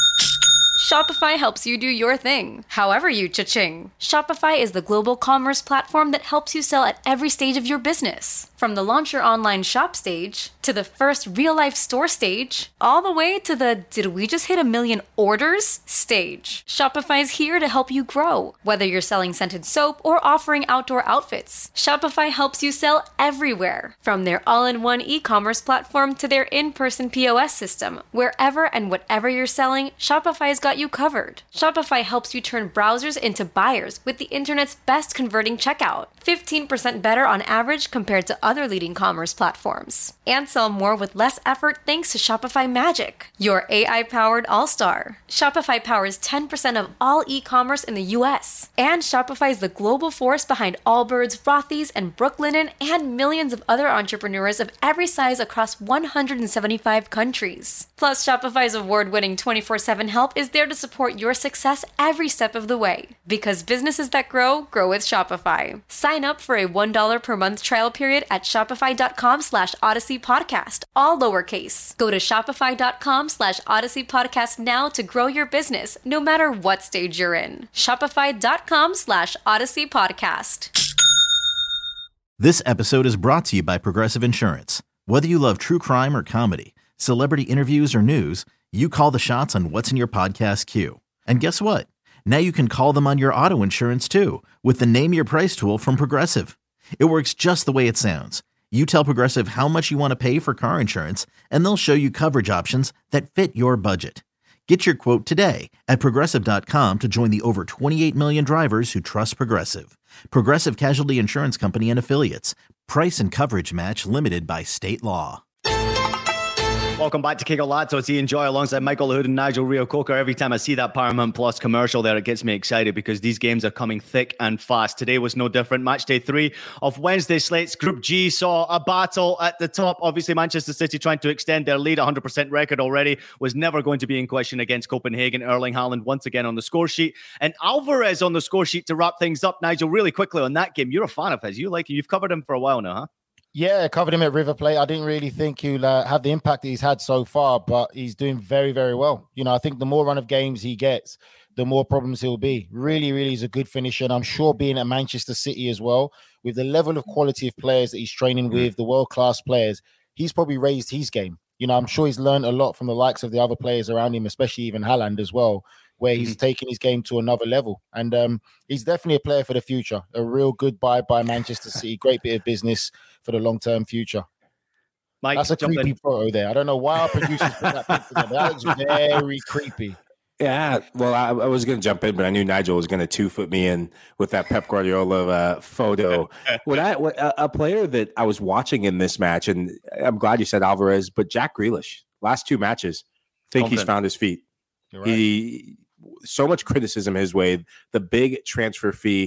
Shopify helps you do your thing, however you cha-ching. Shopify is the global commerce platform that helps you sell at every stage of your business. From the launch your online shop stage, to the first real-life store stage, all the way to the did we just hit a million orders stage. Shopify's here to help you grow. Whether you're selling scented soap or offering outdoor outfits, Shopify helps you sell everywhere. From their all-in-one e-commerce platform to their in-person P O S system, wherever and whatever you're selling, Shopify's got you covered. Shopify helps you turn browsers into buyers with the internet's best converting checkout. fifteen percent better on average compared to other leading commerce platforms. And sell more with less effort thanks to Shopify Magic, your A I-powered all-star. Shopify powers ten percent of all e-commerce in the U S. And Shopify is the global force behind Allbirds, Rothy's, and Brooklinen, and millions of other entrepreneurs of every size across one hundred seventy-five countries. Plus, Shopify's award-winning twenty-four seven help is there to support your success every step of the way. Because businesses that grow, grow with Shopify. Sign up for a one dollar per month trial period at shopify.com slash Odyssey Podcast, all lowercase. Go to shopify.com slash Odyssey Podcast now to grow your business, no matter what stage you're in. Shopify.com slash Odyssey Podcast. This episode is brought to you by Progressive Insurance. Whether you love true crime or comedy, celebrity interviews or news, you call the shots on what's in your podcast queue. And guess what? Now you can call them on your auto insurance too, with the Name Your Price tool from Progressive. It works just the way it sounds. You tell Progressive how much you want to pay for car insurance, and they'll show you coverage options that fit your budget. Get your quote today at Progressive dot com to join the over twenty-eight million drivers who trust Progressive. Progressive Casualty Insurance Company and Affiliates. Price and coverage match limited by state law. Welcome back to Kick Out Lads. It's Ian Joy alongside Michael Lahoud and Nigel Reo-Coker. Every time I see that Paramount Plus commercial there, it gets me excited because these games are coming thick and fast. Today was no different. Match day three of Wednesday's slates. Group G saw a battle at the top. Obviously, Manchester City trying to extend their lead. one hundred percent record already was never going to be in question against Copenhagen. Erling Haaland once again on the score sheet. And Alvarez on the score sheet to wrap things up. Nigel, really quickly on that game. You're a fan of his. You like him. You've covered him for a while now, huh? Yeah, covered him at River Plate. I didn't really think he'll uh, have the impact that he's had so far, but he's doing very, very well. You know, I think the more run of games he gets, the more problems he'll be. Really, really is a good finisher. And I'm sure being at Manchester City as well, with the level of quality of players that he's training with, the world-class players, he's probably raised his game. You know, I'm sure he's learned a lot from the likes of the other players around him, especially even Haaland as well, where he's mm-hmm. taking his game to another level. And um, he's definitely a player for the future. A real good buy by Manchester City. Great bit of business for the long-term future. Mike, that's a creepy in. photo there. I don't know why our producers put that picture there. That looks very creepy. Yeah, well, I, I was going to jump in, but I knew Nigel was going to two-foot me in with that Pep Guardiola uh, photo. What I, what, a, a player that I was watching in this match, and I'm glad you said Alvarez, but Jack Grealish, last two matches, I think Confident. he's found his feet. Right. He so much criticism his way. The big transfer fee.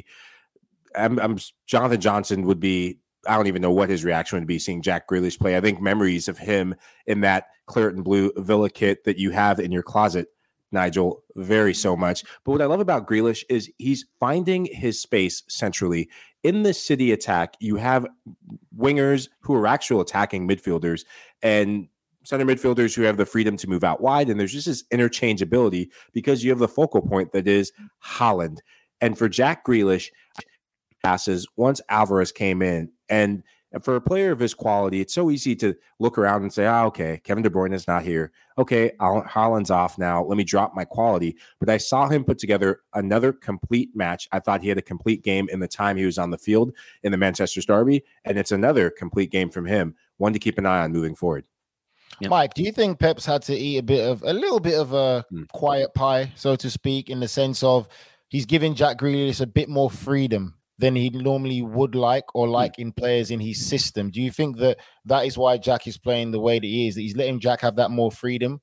I'm, I'm Jonathan Johnson would be. I don't even know what his reaction would be seeing Jack Grealish play. I think memories of him in that claret and blue Villa kit that you have in your closet, Nigel, vary so much. But what I love about Grealish is he's finding his space centrally. In the City attack, you have wingers who are actual attacking midfielders and center midfielders who have the freedom to move out wide. And there's just this interchangeability because you have the focal point that is Haaland. And for Jack Grealish, passes once Alvarez came in. And for a player of his quality, it's so easy to look around and say, oh, okay, Kevin De Bruyne is not here. Okay, Haaland's off now. Let me drop my quality. But I saw him put together another complete match. I thought he had a complete game in the time he was on the field in the Manchester Derby. And it's another complete game from him, one to keep an eye on moving forward. Yep. Mike, do you think Pep's had to eat a bit of a little bit of a mm. quiet pie, so to speak, in the sense of he's giving Jack Grealish a bit more freedom than he normally would like or like mm. in players in his system? Do you think that that is why Jack is playing the way that he is, that he's letting Jack have that more freedom?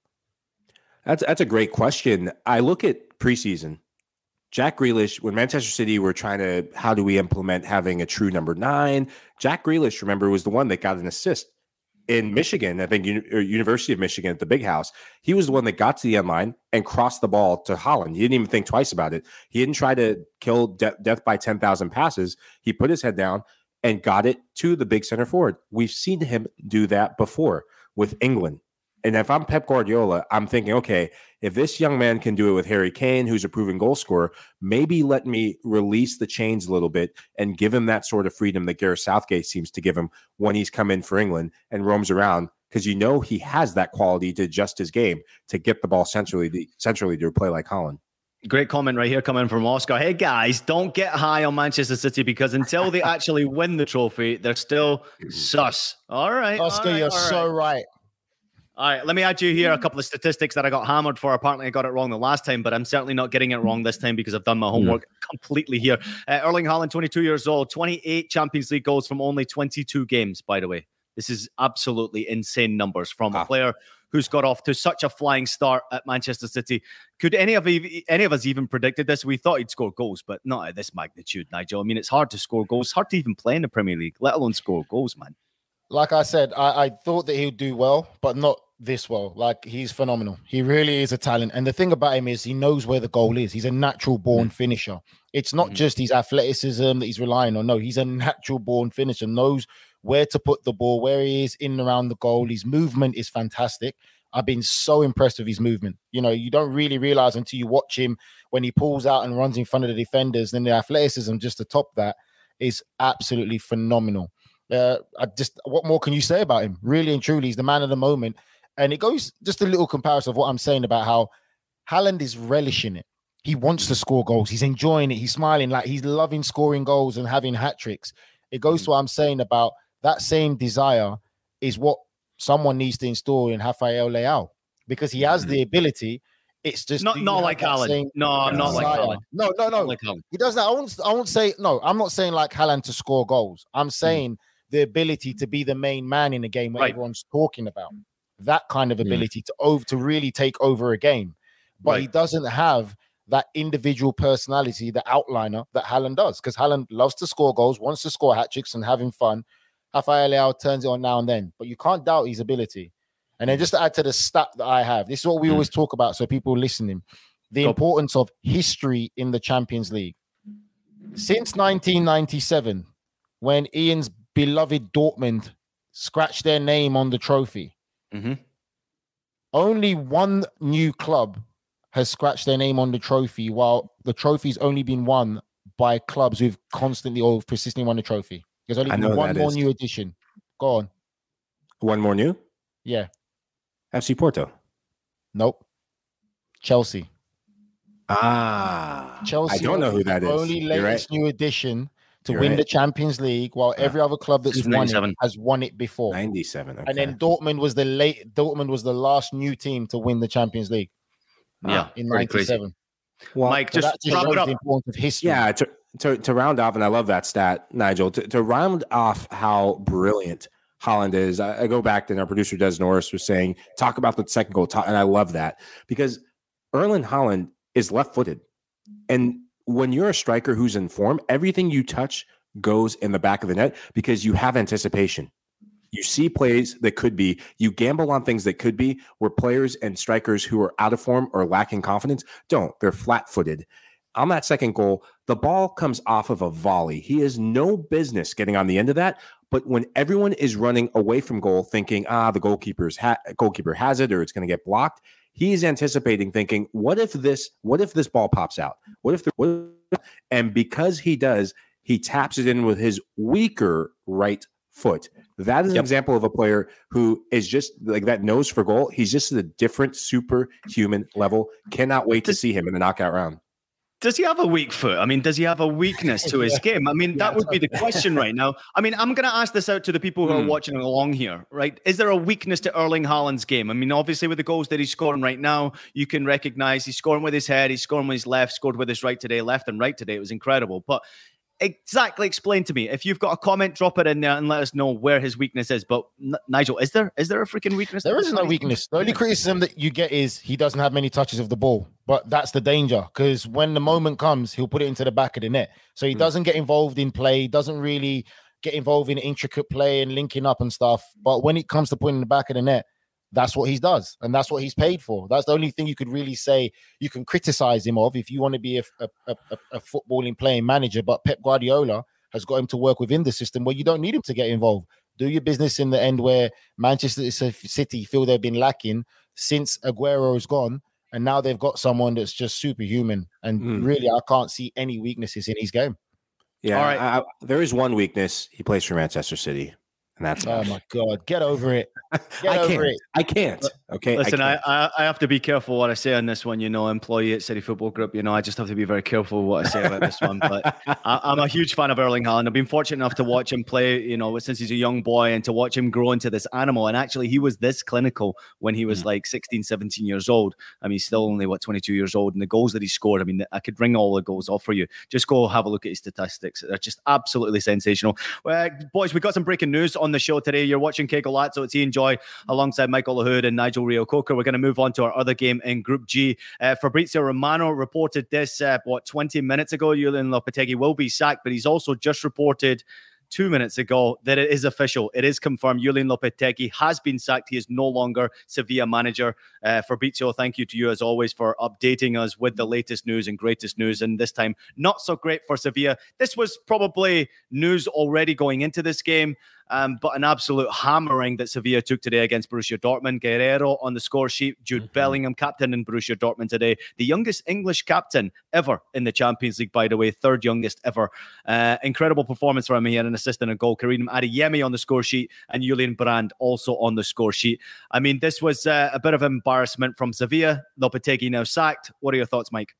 That's that's a great question. I look at preseason. Jack Grealish, when Manchester City were trying to, how do we implement having a true number nine? Jack Grealish, remember, was the one that got an assist in Michigan, I think, or University of Michigan at the Big House. He was the one that got to the end line and crossed the ball to Haaland. He didn't even think twice about it. He didn't try to kill de- death by ten thousand passes. He put his head down and got it to the big center forward. We've seen him do that before with England. And if I'm Pep Guardiola, I'm thinking, okay, if this young man can do it with Harry Kane, who's a proven goal scorer, maybe let me release the chains a little bit and give him that sort of freedom that Gareth Southgate seems to give him when he's come in for England and roams around, because you know he has that quality to adjust his game to get the ball centrally, centrally to play like Haaland. Great comment right here coming from Oscar. Hey, guys, don't get high on Manchester City because until they actually win the trophy, they're still sus. All right. Oscar, all right, you're all right. so right. All right, let me add you here a couple of statistics that I got hammered for. Apparently, I got it wrong the last time, but I'm certainly not getting it wrong this time because I've done my homework yeah. completely here. Uh, Erling Haaland, twenty-two years old, twenty-eight Champions League goals from only twenty-two games, by the way. This is absolutely insane numbers from ah. a player who's got off to such a flying start at Manchester City. Could any of any of us even predicted this? We thought he'd score goals, but not at this magnitude, Nigel. I mean, it's hard to score goals. It's hard to even play in the Premier League, let alone score goals, man. Like I said, I, I thought that he would do well, but not this well. Like, he's phenomenal. He really is a talent. And the thing about him is he knows where the goal is. He's a natural born finisher. It's not mm-hmm. just his athleticism that he's relying on. No, he's a natural born finisher, knows where to put the ball, where he is in and around the goal. His movement is fantastic. I've been so impressed with his movement. You know, you don't really realize until you watch him when he pulls out and runs in front of the defenders. Then the athleticism just to top that is absolutely phenomenal. Uh, I just, what more can you say about him? Really and truly, he's the man of the moment. And it goes just a little comparison of what I'm saying about how Haaland is relishing it. He wants to score goals. He's enjoying it. He's smiling, like he's loving scoring goals and having hat tricks. It goes to what I'm saying about that same desire is what someone needs to install in Rafael Leao, because he has the ability. It's just not not like Haaland. No, not like Haaland. No, no, no. Like he does that. I won't. I won't say no. I'm not saying like Haaland to score goals. I'm saying mm. the ability to be the main man in the game where right. everyone's talking about. that kind of ability mm. to over to really take over a game. But right. he doesn't have that individual personality, the outliner that Haaland does, because Haaland loves to score goals, wants to score hat tricks and having fun. Rafael Leao turns it on now and then, but you can't doubt his ability. And then just to add to the stat that I have, this is what we mm. always talk about, so people listening, the Stop. importance of history in the Champions League. Since nineteen ninety-seven, when Ian's beloved Dortmund scratched their name on the trophy, mm-hmm. only one new club has scratched their name on the trophy, while the trophy's only been won by clubs who've constantly or persistently won the trophy. There's only been one more is. new addition. Go on. One more new? Yeah. F C Porto. Nope. Chelsea. Ah. Chelsea. I don't know who that is. Only latest right. new addition to You're win right. the Champions League, while yeah. every other club that's won it has won it before. ninety-seven. Okay. And then Dortmund was the late Dortmund was the last new team to win the Champions League. Yeah, in ninety-seven. Well, Mike, so just, just wrap it up. The importance of history. Yeah, to, to to round off, and I love that stat, Nigel. To, to round off how brilliant Haaland is, I, I go back to our producer Des Norris was saying, talk about the second goal, talk, and I love that because Erling Haaland is left-footed, and when you're a striker who's in form, everything you touch goes in the back of the net because you have anticipation. You see plays that could be, you gamble on things that could be, where players and strikers who are out of form or lacking confidence don't. They're flat-footed. On that second goal, the ball comes off of a volley. He has no business getting on the end of that, but when everyone is running away from goal thinking, ah, the goalkeeper's ha- goalkeeper has it or it's going to get blocked, he's anticipating thinking, what if this, what if this ball pops out? What if the, what if, and because he does, he taps it in with his weaker right foot. That is an yep. example of a player who is just like that nose for goal. He's just at a different superhuman level. Cannot wait does, to see him in the knockout round. Does he have a weak foot? I mean, does he have a weakness to his game? I mean, yeah, that would be the question right now. I mean, I'm going to ask this out to the people who hmm. are watching along here, right? Is there a weakness to Erling Haaland's game? I mean, obviously with the goals that he's scoring right now, you can recognize he's scoring with his head, he's scoring with his left, scored with his right today, left and right today. It was incredible. But exactly explain to me. If you've got a comment, drop it in there and let us know where his weakness is. But N- Nigel, is there is there a freaking weakness? There is no weakness. The only criticism that you get is he doesn't have many touches of the ball. But that's the danger, because when the moment comes, he'll put it into the back of the net. So he mm. doesn't get involved in play, doesn't really get involved in intricate play and linking up and stuff. But when it comes to putting in the back of the net, that's what he does, and that's what he's paid for. That's the only thing you could really say you can criticize him of if you want to be a, a, a, a footballing playing manager. But Pep Guardiola has got him to work within the system where you don't need him to get involved. Do your business in the end, where Manchester City feel they've been lacking since Aguero's gone, and now they've got someone that's just superhuman. And mm. really, I can't see any weaknesses in his game. Yeah, all right. I, I, there is one weakness. He plays for Manchester City. And that's oh my God, get over it. Get I over can't. it. I can't. Okay. Listen, I, I, I have to be careful what I say on this one. You know, employee at City Football Group. You know, I just have to be very careful what I say about this one. But I, I'm a huge fan of Erling Haaland. I've been fortunate enough to watch him play, you know, since he's a young boy, and to watch him grow into this animal. And actually, he was this clinical when he was mm. like sixteen, seventeen years old. I mean, he's still only, what, twenty-two years old. And the goals that he scored, I mean, I could ring all the goals off for you. Just go have a look at his statistics. They're just absolutely sensational. Uh, boys, we got some breaking news on the show today. You're watching Que Golazo. It's Ian Joy alongside Michael Lahoud and Nigel Reo-Coker. We're going to move on to our other game in Group G. Uh, Fabrizio Romano reported this, uh, what, twenty minutes ago. Julian Lopetegui will be sacked, but he's also just reported two minutes ago that it is official. It is confirmed. Julian Lopetegui has been sacked. He is no longer Sevilla manager. Uh, Fabrizio, thank you to you as always for updating us with the latest news and greatest news. And this time, not so great for Sevilla. This was probably news already going into this game. Um, but an absolute hammering that Sevilla took today against Borussia Dortmund. Guerrero on the score sheet. Jude mm-hmm. Bellingham, captain in Borussia Dortmund today. The youngest English captain ever in the Champions League, by the way. Third youngest ever. Uh, incredible performance from him. He had an assist and a goal. Karim Adeyemi on the score sheet and Julian Brand also on the score sheet. I mean, this was uh, a bit of embarrassment from Sevilla. Lopetegui now sacked. What are your thoughts, Mike?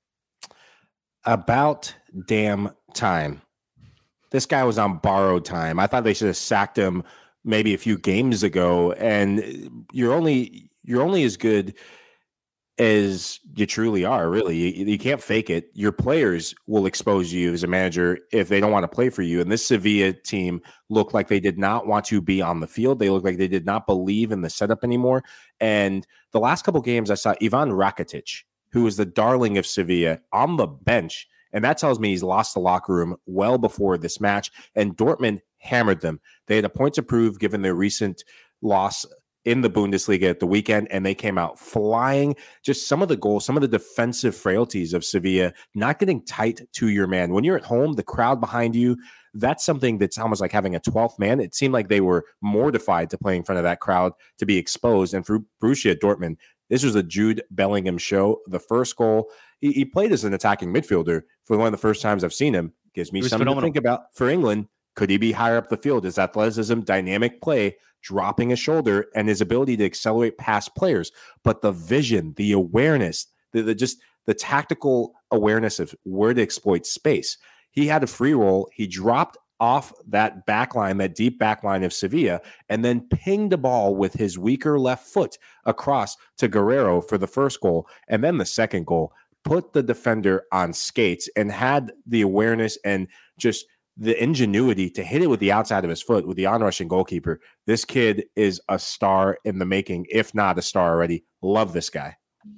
About damn time. This guy was on borrowed time. I thought they should have sacked him maybe a few games ago. And you're only you're only as good as you truly are, really. You, you can't fake it. Your players will expose you as a manager if they don't want to play for you. And this Sevilla team looked like they did not want to be on the field. They looked like they did not believe in the setup anymore. And the last couple games, I saw Ivan Rakitic, who was the darling of Sevilla, on the bench. And that tells me he's lost the locker room well before this match. And Dortmund hammered them. They had a point to prove given their recent loss in the Bundesliga at the weekend, and they came out flying. Just some of the goals, some of the defensive frailties of Sevilla, not getting tight to your man. When you're at home, the crowd behind you, that's something that's almost like having a twelfth man. It seemed like they were mortified to play in front of that crowd, to be exposed. And for Borussia Dortmund, this was a Jude Bellingham show. The first goal, he, he played as an attacking midfielder for one of the first times I've seen him. Gives me something phenomenal to think about for England. Could he be higher up the field? His athleticism, dynamic play, dropping a shoulder, and his ability to accelerate past players. But the vision, the awareness, the, the just the tactical awareness of where to exploit space. He had a free roll. He dropped off that back line, that deep back line of Sevilla, and then pinged the ball with his weaker left foot across to Guerrero for the first goal. And then the second goal put the defender on skates and had the awareness and just the ingenuity to hit it with the outside of his foot with the onrushing goalkeeper. This kid is a star in the making, if not a star already. Love this guy.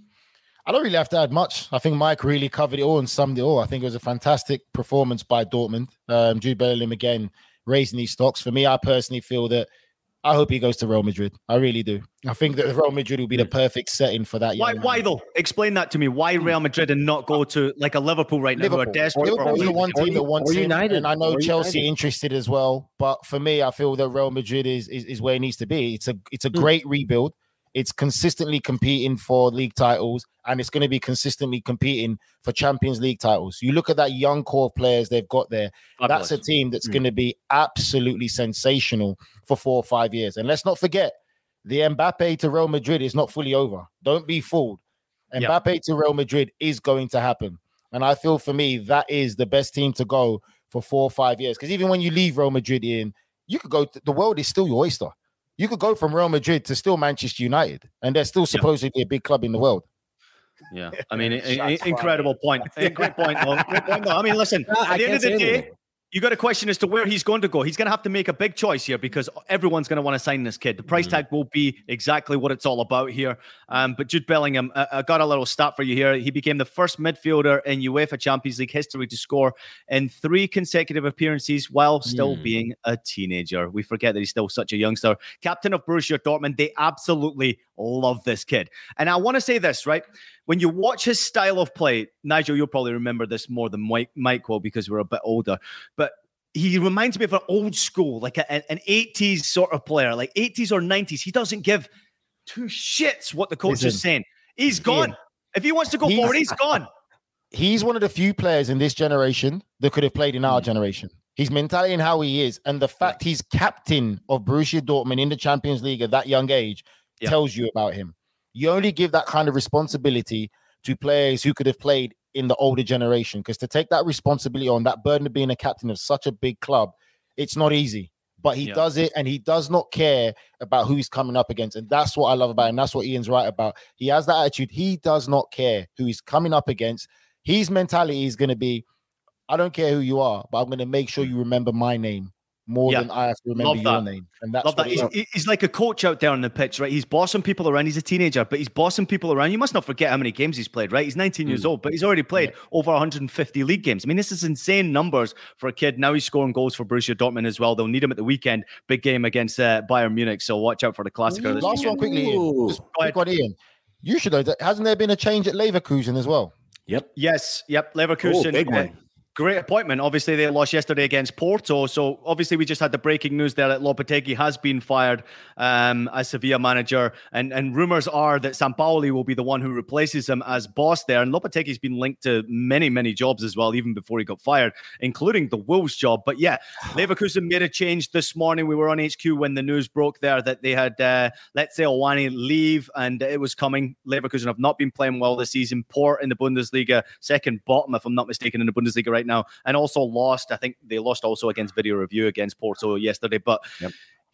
I don't really have to add much. I think Mike really covered it all and summed it all. I think it was a fantastic performance by Dortmund. Um, Jude Bellingham, again, raising these stocks. For me, I personally feel that I hope he goes to Real Madrid. I really do. I think that Real Madrid will be the perfect setting for that. Why? Why though? Explain that to me. Why Real Madrid and not go to like a Liverpool right now? Liverpool. Who are desperate Liverpool for is the one team that wants him, United. and I know or Chelsea United. interested as well. But for me, I feel that Real Madrid is is, is where it needs to be. It's a it's a great rebuild. It's consistently competing for league titles, and it's going to be consistently competing for Champions League titles. You look at that young core of players they've got there. Fabulous. That's a team that's Mm. going to be absolutely sensational for four or five years. And let's not forget, the Mbappe to Real Madrid is not fully over. Don't be fooled. Yeah. Mbappe to Real Madrid is going to happen. And I feel for me, that is the best team to go for four or five years. Because even when you leave Real Madrid in, you could go, to, the world is still your oyster. You could go from Real Madrid to still Manchester United, and they're still supposedly a big club in the world. Yeah, I mean, a, a, incredible point. A great point. Though. Great point. Though. I mean, listen. No, at I the end of can't the say day, anything. you got a question as to where he's going to go. He's going to have to make a big choice here because everyone's going to want to sign this kid. The price tag will be exactly what it's all about here. Um, but Jude Bellingham, I, I got a little stat for you here. He became the first midfielder in UEFA Champions League history to score in three consecutive appearances while still Mm. being a teenager. We forget that he's still such a youngster. Captain of Borussia Dortmund. They absolutely love this kid. And I want to say this, right? When you watch his style of play, Nigel, you'll probably remember this more than Mike, Mike will because we're a bit older, but he reminds me of an old school, like a, an eighties sort of player, like eighties or nineties. He doesn't give two shits what the coach Listen, is saying. He's gone. Ian, if he wants to go he's- forward, he's gone. He's one of the few players in this generation that could have played in our generation. His mentality and how he is, and the fact he's captain of Borussia Dortmund in the Champions League at that young age Yeah. tells you about him. You only give that kind of responsibility to players who could have played in the older generation, because to take that responsibility on, that burden of being a captain of such a big club, it's not easy. But he Yeah. does it, and he does not care about who he's coming up against. And that's what I love about him. That's what Ian's right about. He has that attitude. He does not care who he's coming up against. His mentality is going to be, I don't care who you are, but I'm going to make sure you remember my name more Yeah. than I have to remember Love your that. name. And that's Love what that. it He's, is. he's like a coach out there on the pitch, right? He's bossing people around. He's a teenager, but he's bossing people around. You must not forget how many games he's played, right? He's nineteen years old, but he's already played over one hundred fifty league games. I mean, this is insane numbers for a kid. Now he's scoring goals for Borussia Dortmund as well. They'll need him at the weekend. Big game against uh, Bayern Munich. So watch out for the Classico this Last one weekend. quickly, Ian. Ooh. Just Go quick one, Ian. You should know that. Hasn't there been a change at Leverkusen as well? Yep. Yes. Yep. Leverkusen. Oh, big uh, one. Great appointment. Obviously, they lost yesterday against Porto. So, obviously, we just had the breaking news there that Lopetegui has been fired um, as Sevilla manager. And, and rumors are that Sampaoli will be the one who replaces him as boss there. And Lopetegui's been linked to many, many jobs as well, even before he got fired, including the Wolves job. But yeah, Leverkusen made a change this morning. We were on H Q when the news broke there that they had, uh, let's say, Owani leave, and it was coming. Leverkusen have not been playing well this season. Poor in the Bundesliga, second bottom, if I'm not mistaken, in the Bundesliga right now, and also lost. I think they lost also against Video Review against Porto yesterday. But Yep.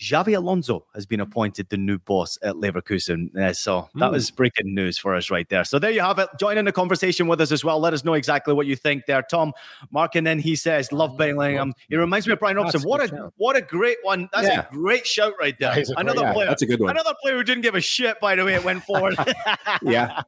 Xavi Alonso has been appointed the new boss at Leverkusen. Uh, so that mm. was breaking news for us right there. So there you have it. Join in the conversation with us as well. Let us know exactly what you think there. Tom Markin, then he says, love Bellingham. He reminds me of Brian Robson. What a shout. what a great one. That's yeah. a great shout right there. Another great, player. Yeah, that's a good one. Another player who didn't give a shit by the way it went forward. yeah.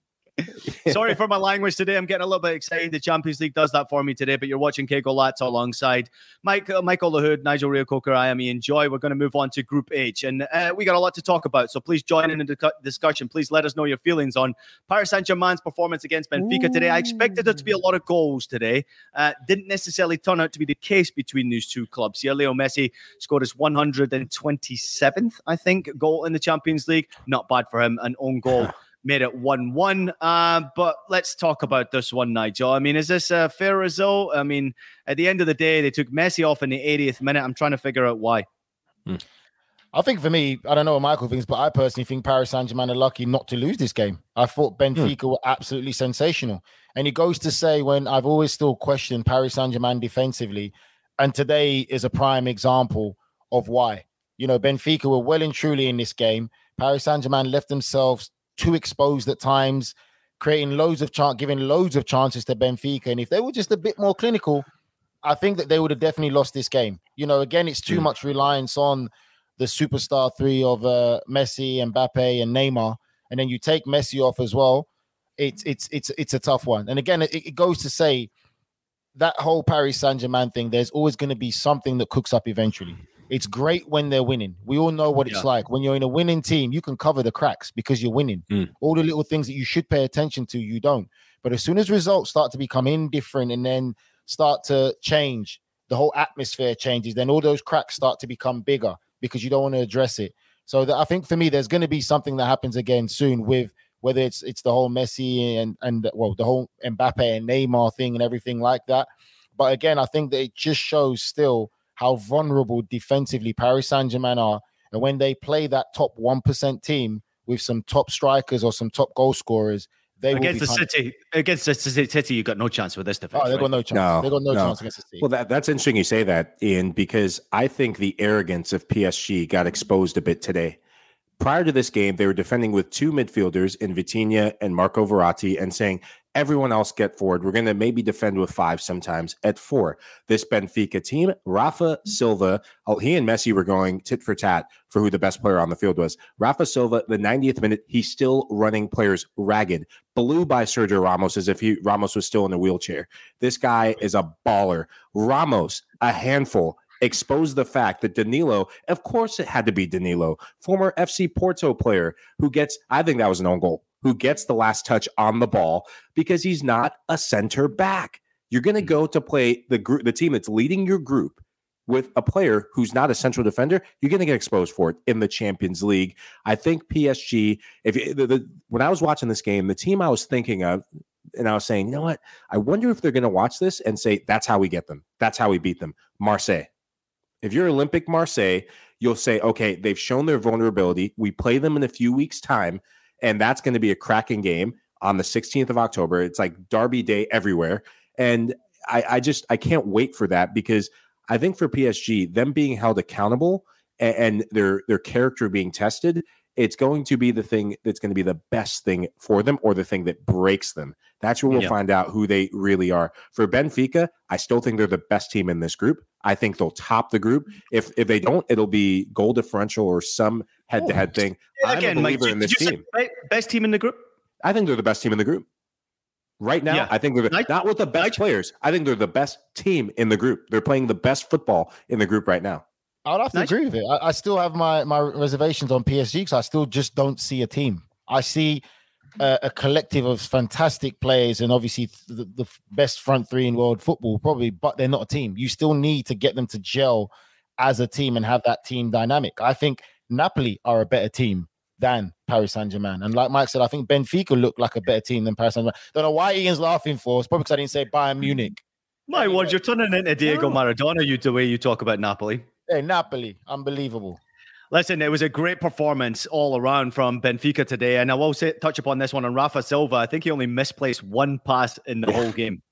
Sorry for my language today. I'm getting a little bit excited. The Champions League does that for me today, but you're watching Kego Lads alongside Mike, uh, Michael Lahoud, Nigel Reo-Coker, I am Ian Joy. We're going to move on to Group H, and uh, we got a lot to talk about, so please join in the discussion. Please let us know your feelings on Paris Saint-Germain's performance against Benfica Ooh. today. I expected there to be a lot of goals today. Uh, didn't necessarily turn out to be the case between these two clubs here. Leo Messi scored his one hundred twenty-seventh, I think, goal in the Champions League. Not bad for him. An own goal. Made it one one. Uh, but let's talk about this one, Nigel. I mean, is this a fair result? I mean, at the end of the day, they took Messi off in the eightieth minute. I'm trying to figure out why. Hmm. I think for me, I don't know what Michael thinks, but I personally think Paris Saint-Germain are lucky not to lose this game. I thought Benfica hmm. were absolutely sensational. And it goes to say when I've always still questioned Paris Saint-Germain defensively, and today is a prime example of why. You know, Benfica were well and truly in this game. Paris Saint-Germain left themselves too exposed at times, creating loads of chance, giving loads of chances to Benfica. And if they were just a bit more clinical, I think that they would have definitely lost this game. You know, again, it's too mm. much reliance on the superstar three of uh, Messi, Mbappe, and Neymar, and then you take Messi off as well. It's it's it's it's a tough one. And again, it, it goes to say that whole Paris Saint-Germain thing. There's always going to be something that cooks up eventually. It's great when they're winning. We all know what it's yeah. like. When you're in a winning team, you can cover the cracks because you're winning. Mm. All the little things that you should pay attention to, you don't. But as soon as results start to become indifferent and then start to change, the whole atmosphere changes, then all those cracks start to become bigger because you don't want to address it. So that, I think for me, there's going to be something that happens again soon with whether it's it's the whole Messi and, and well, the whole Mbappe and Neymar thing and everything like that. But again, I think that it just shows still how vulnerable defensively Paris Saint-Germain are. And when they play that top one percent team with some top strikers or some top goal scorers, they against will the City, of... against the City, you got no chance with this defense. Oh, they got no chance. No, they got no, no chance against the City. Well, that, that's interesting you say that, Ian, because I think the arrogance of P S G got exposed a bit today. Prior to this game, they were defending with two midfielders in Vitinha and Marco Verratti and saying, everyone else get forward. We're going to maybe defend with five sometimes at four. This Benfica team, Rafa Silva, oh, he and Messi were going tit for tat for who the best player on the field was. Rafa Silva, the ninetieth minute, he's still running players ragged. Blew by Sergio Ramos as if he Ramos was still in a wheelchair. This guy is a baller. Ramos, a handful. Exposed the fact that Danilo, of course it had to be Danilo, former F C Porto player who gets, I think that was an own goal, who gets the last touch on the ball because he's not a center back. You're going to go to play the group, the team that's leading your group with a player who's not a central defender. You're going to get exposed for it in the Champions League. I think P S G, if the, the, when I was watching this game, the team I was thinking of, and I was saying, you know what? I wonder if they're going to watch this and say, that's how we get them. That's how we beat them. Marseille. If you're Olympique Marseille, you'll say, okay, they've shown their vulnerability. We play them in a few weeks' time, and that's going to be a cracking game on the sixteenth of October. It's like Derby Day everywhere. And I, I just, I can't wait for that because I think for P S G, them being held accountable and, and their their character being tested, it's going to be the thing that's going to be the best thing for them or the thing that breaks them. That's where we'll yeah. find out who they really are. For Benfica, I still think they're the best team in this group. I think they'll top the group. If if they don't, it'll be goal differential or some head-to-head oh, thing. Again, I'm a believer Mike, in this team. Best team in the group? I think they're the best team in the group. Right now, yeah. I think they're the, I, not with the best I, players. I think they're the best team in the group. They're playing the best football in the group right now. I'd have to nice. agree with it. I, I still have my, my reservations on P S G because I still just don't see a team. I see a, a collective of fantastic players and obviously the, the best front three in world football, probably, but they're not a team. You still need to get them to gel as a team and have that team dynamic. I think Napoli are a better team than Paris Saint-Germain. And like Mike said, I think Benfica look like a better team than Paris Saint-Germain. Don't know why Ian's laughing for. It's probably because I didn't say Bayern Munich. My anyway. words, you're turning into Diego Maradona, you the way you talk about Napoli. Hey, Napoli, unbelievable. Listen, it was a great performance all around from Benfica today. And I will say, touch upon this one on Rafa Silva. I think he only misplaced one pass in the whole game.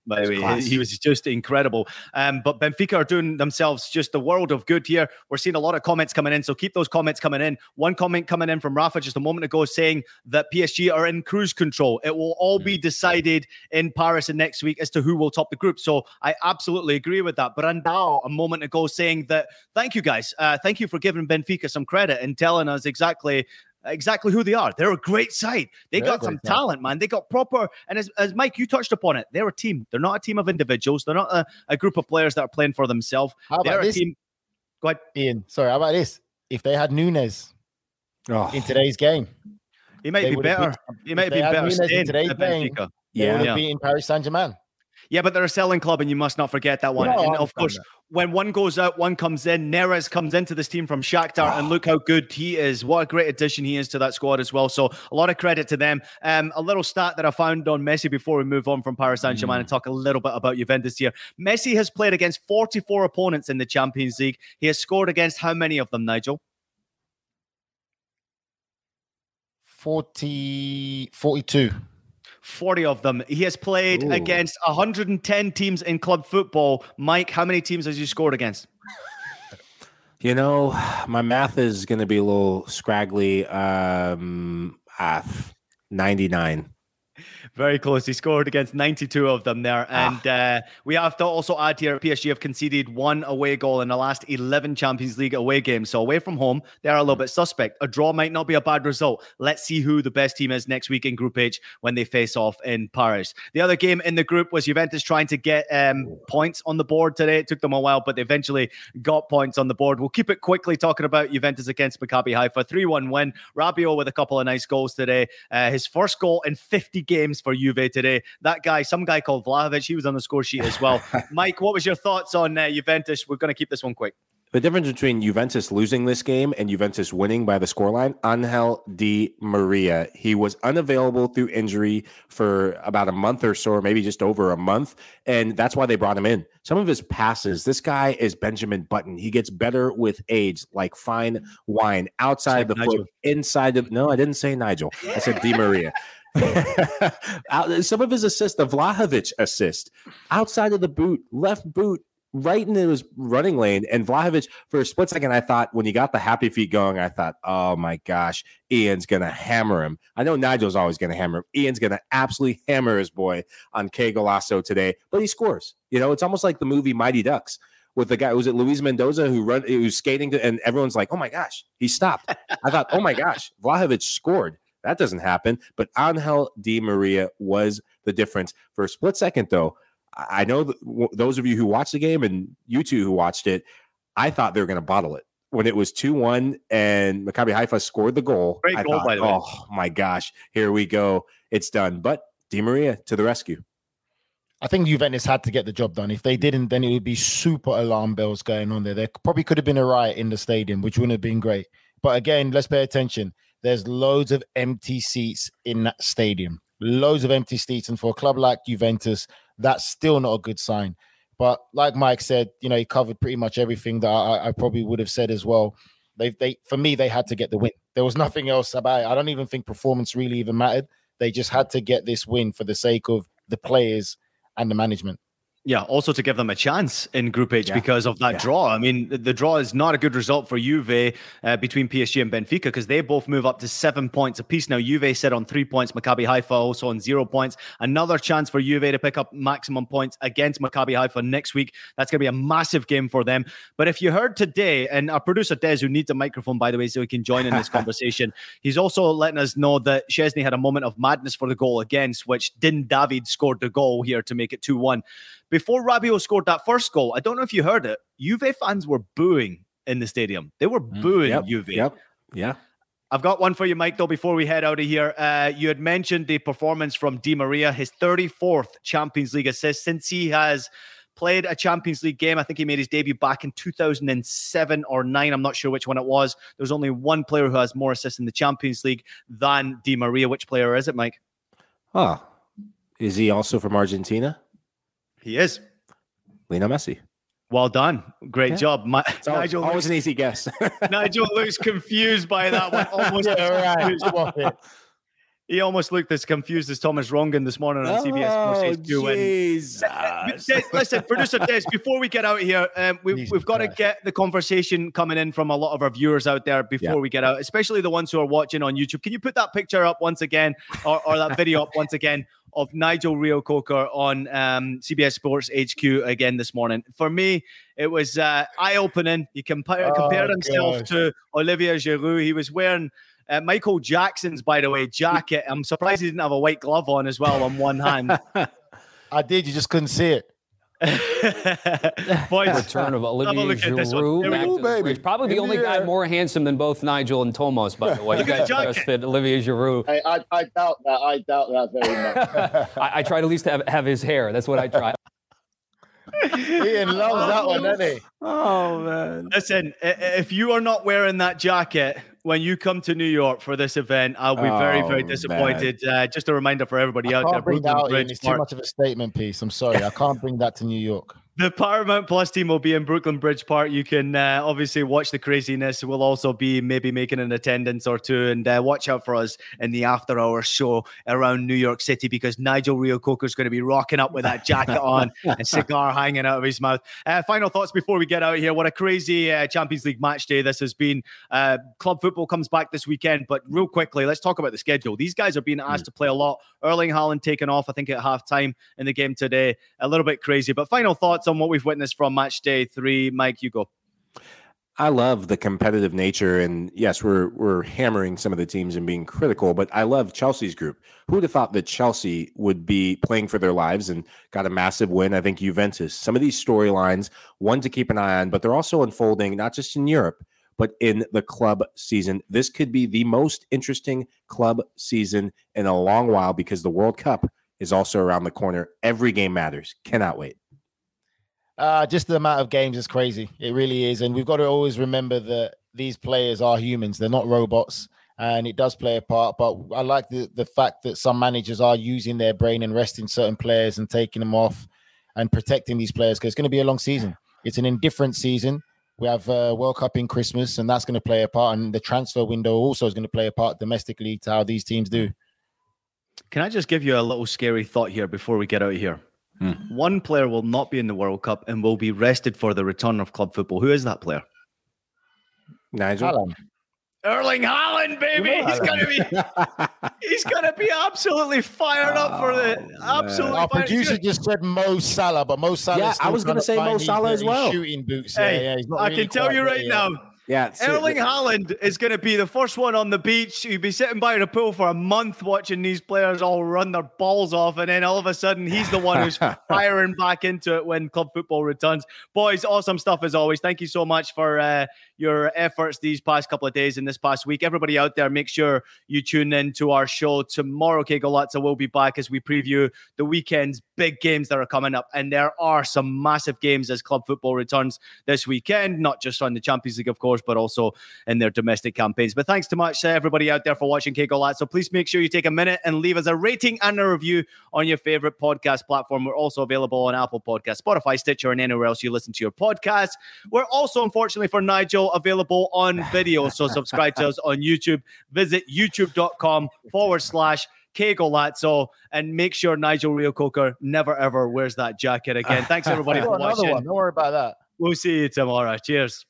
By the way, he was just incredible. Um, but Benfica are doing themselves just a world of good here. We're seeing a lot of comments coming in, so keep those comments coming in. One comment coming in from Rafa just a moment ago saying that P S G are in cruise control. It will all be decided in Paris and next week as to who will top the group. So I absolutely agree with that. But Andao a moment ago saying that, thank you guys. Uh, thank you for giving Benfica some credit and telling us exactly exactly who they are. They're a great side. They they're got some side. talent, man. They got proper, and as, as Mike, you touched upon it, they're a team. They're not a team of individuals. They're not a, a group of players that are playing for themselves. How about they're this? a team. Go ahead. Ian, sorry, how about this? If they had Nunes oh. in today's game, he might be better. Beat, he might have been better staying in today's game. Yeah, they would have beaten Paris Saint-Germain. Yeah, but they're a selling club, and you must not forget that one. No, and of course, that. when one goes out, one comes in. Neres comes into this team from Shakhtar, oh. and look how good he is. What a great addition he is to that squad as well. So a lot of credit to them. Um, a little stat that I found on Messi before we move on from Paris Saint-Germain mm. and talk a little bit about Juventus here. Messi has played against forty-four opponents in the Champions League. He has scored against how many of them, Nigel? forty, forty-two. forty of them. He has played Ooh. against one hundred ten teams in club football. Mike, how many teams has he scored against? You know, my math is going to be a little scraggly. Um, uh, ninety-nine. Very close. He scored against ninety-two of them there. And ah. uh, we have to also add here, P S G have conceded one away goal in the last eleven Champions League away games. So away from home, they are a little bit suspect. A draw might not be a bad result. Let's see who the best team is next week in Group H when they face off in Paris. The other game in the group was Juventus trying to get um, points on the board today. It took them a while, but they eventually got points on the board. We'll keep it quickly talking about Juventus against Maccabi Haifa. three one win. Rabiot with a couple of nice goals today. Uh, his first goal in fifty games for Juve today. That guy, some guy called Vlahovic, he was on the score sheet as well. Mike, what was your thoughts on uh, Juventus? We're going to keep this one quick. The difference between Juventus losing this game and Juventus winning by the scoreline, Angel Di Maria. He was unavailable through injury for about a month or so, or maybe just over a month, and that's why they brought him in. Some of his passes, this guy is Benjamin Button. He gets better with age, like fine wine, outside the Nigel. foot, inside the... No, I didn't say Nigel. I said Di Maria. Some of his assists, the Vlahovic assist, outside of the boot, left boot, right into his running lane. And Vlahovic, for a split second, I thought when he got the happy feet going, I thought, oh my gosh, Ian's going to hammer him. I know Nigel's always going to hammer him. Ian's going to absolutely hammer his boy on K Golasso today, but he scores. You know, it's almost like the movie Mighty Ducks with the guy, was it Luis Mendoza who run, who was skating to, and everyone's like, oh my gosh, he stopped. I thought, oh my gosh, Vlahovic scored. That doesn't happen. But Angel Di Maria was the difference. For a split second, though, I know that w- those of you who watched the game and you two who watched it, I thought they were going to bottle it. When it was two one and Maccabi Haifa scored the goal, Great I goal, thought, by the way. oh my gosh, here we go. It's done. But Di Maria to the rescue. I think Juventus had to get the job done. If they didn't, then it would be super alarm bells going on there. There probably could have been a riot in the stadium, which wouldn't have been great. But again, let's pay attention. There's loads of empty seats in that stadium. Loads of empty seats. And for a club like Juventus, that's still not a good sign. But like Mike said, you know, he covered pretty much everything that I, I probably would have said as well. They, they, for me, they had to get the win. There was nothing else about it. I don't even think performance really even mattered. They just had to get this win for the sake of the players and the management. Yeah, also to give them a chance in Group H yeah. because of that yeah. draw. I mean, the, the draw is not a good result for Juve uh, between P S G and Benfica because they both move up to seven points apiece. Now, Juve sit on three points, Maccabi Haifa also on zero points. Another chance for Juve to pick up maximum points against Maccabi Haifa next week. That's going to be a massive game for them. But if you heard today, and our producer Des, who needs a microphone, by the way, so he can join in this conversation, he's also letting us know that Szczesny had a moment of madness for the goal against, which Din David scored the goal here to make it two one. Before Rabiot scored that first goal, I don't know if you heard it, Juve fans were booing in the stadium. They were booing yep, Juve. Yep, yeah. I've got one for you, Mike, though, before we head out of here. Uh, you had mentioned the performance from Di Maria, his thirty-fourth Champions League assist since he has played a Champions League game. I think he made his debut back in two thousand seven or nine. I'm not sure which one it was. There's only one player who has more assists in the Champions League than Di Maria. Which player is it, Mike? Oh, is he also from Argentina? He is. Lionel Messi. Well done. Great yeah. job. My, it's always, Nigel always looks, an easy guess. Nigel looks confused by that one. Almost yeah, right. He almost looked as confused as Thomas Rongan this morning on oh, C B S Sports H Q. Jeez. Listen, producer Des, before we get out here, um, we, we've got to get the conversation coming in from a lot of our viewers out there before yeah. we get out, especially the ones who are watching on YouTube. Can you put that picture up once again, or, or that video up once again of Nigel Reo-Coker on um, C B S Sports H Q again this morning? For me, it was uh, eye-opening. He compare, oh, compared himself God. to Olivier Giroud. He was wearing Uh, Michael Jackson's, by the way, jacket. I'm surprised he didn't have a white glove on as well on one hand. I did. You just couldn't see it. Boys, return of Olivier Giroud. Back to the bridge. Probably the only guy more handsome than both Nigel and Tomos, by the way. You guys just fit Olivier Giroud. Hey, I, I doubt that. I doubt that very much. I, I try to at least have, have his hair. That's what I try. Ian loves that one, doesn't he? Oh, man. Listen, if you are not wearing that jacket when you come to New York for this event, I'll be oh, very, very disappointed. Uh, just a reminder for everybody I out can't there. Bring that out, Ian. It's too much of a statement piece. I'm sorry. I can't bring that to New York. The Paramount Plus team will be in Brooklyn Bridge Park. You can uh, obviously watch the craziness. We'll also be maybe making an attendance or two, and uh, watch out for us in the after hours show around New York City, because Nigel Reo-Coker is going to be rocking up with that jacket on and cigar hanging out of his mouth. Uh, final thoughts before we get out here. What a crazy uh, Champions League match day this has been. Uh, club football comes back this weekend, but real quickly, let's talk about the schedule. These guys are being asked mm. to play a lot. Erling Haaland taken off, I think, at halftime in the game today. A little bit crazy, but final thoughts on what we've witnessed from match day three. Mike, you go. I love the competitive nature, and yes, we're we're hammering some of the teams and being critical, but I love Chelsea's group. Who would have thought that Chelsea would be playing for their lives and got a massive win? I think Juventus. Some of these storylines, one to keep an eye on, but they're also unfolding not just in Europe, but in the club season. This could be the most interesting club season in a long while, because the World Cup is also around the corner. Every game matters. Cannot wait. Uh, just the amount of games is crazy. It really is. And we've got to always remember that these players are humans. They're not robots. And it does play a part. But I like the, the fact that some managers are using their brain and resting certain players and taking them off and protecting these players, because it's going to be a long season. It's an indifferent season. We have uh, World Cup in Christmas, and that's going to play a part. And the transfer window also is going to play a part domestically to how these teams do. Can I just give you a little scary thought here before we get out of here? Hmm. One player will not be in the World Cup and will be rested for the return of club football. Who is that player? Nigel. Haaland. Erling Haaland, baby. You know he's going to be he's going to be absolutely fired up for the absolutely. Our producer just said Mo Salah, but Mo Salah. Yeah, I was going to say Mo Salah as well. Shooting boots. Hey, yeah, yeah, he's not I really can tell you right now. Yeah, Erling Haaland is going to be the first one on the beach. You'd be sitting by the pool for a month watching these players all run their balls off, and then all of a sudden he's the one who's firing back into it when club football returns. Boys, awesome stuff as always. Thank you so much for uh, your efforts these past couple of days and this past week. Everybody out there, make sure you tune in to our show tomorrow. Que Golazo will be back as we preview the weekend's big games that are coming up, and there are some massive games as club football returns this weekend, not just on the Champions League, of course, but also in their domestic campaigns. But thanks so much, uh, everybody out there, for watching Que Golazo. Please make sure you take a minute and leave us a rating and a review on your favorite podcast platform. We're also available on Apple Podcasts, Spotify, Stitcher, and anywhere else you listen to your podcast. We're also, unfortunately for Nigel, available on video, so subscribe to us on YouTube. Visit youtube.com forward slash Que Golazo, and make sure Nigel Reo-Coker never ever wears that jacket again. Thanks everybody for watching. One. Don't worry about that. We'll see you tomorrow. Cheers.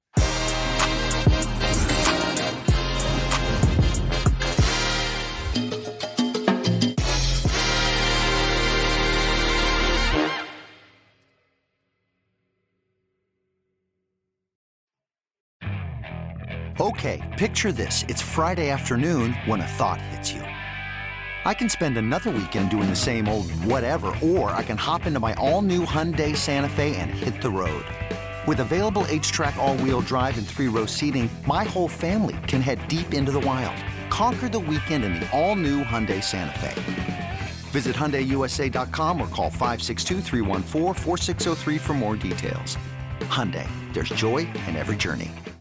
Okay, picture this. It's Friday afternoon when a thought hits you. I can spend another weekend doing the same old whatever, or I can hop into my all-new Hyundai Santa Fe and hit the road. With available H-Track all-wheel drive and three-row seating, my whole family can head deep into the wild. Conquer the weekend in the all-new Hyundai Santa Fe. Visit Hyundai U S A dot com or call five six two, three one four, four six zero three for more details. Hyundai, there's joy in every journey.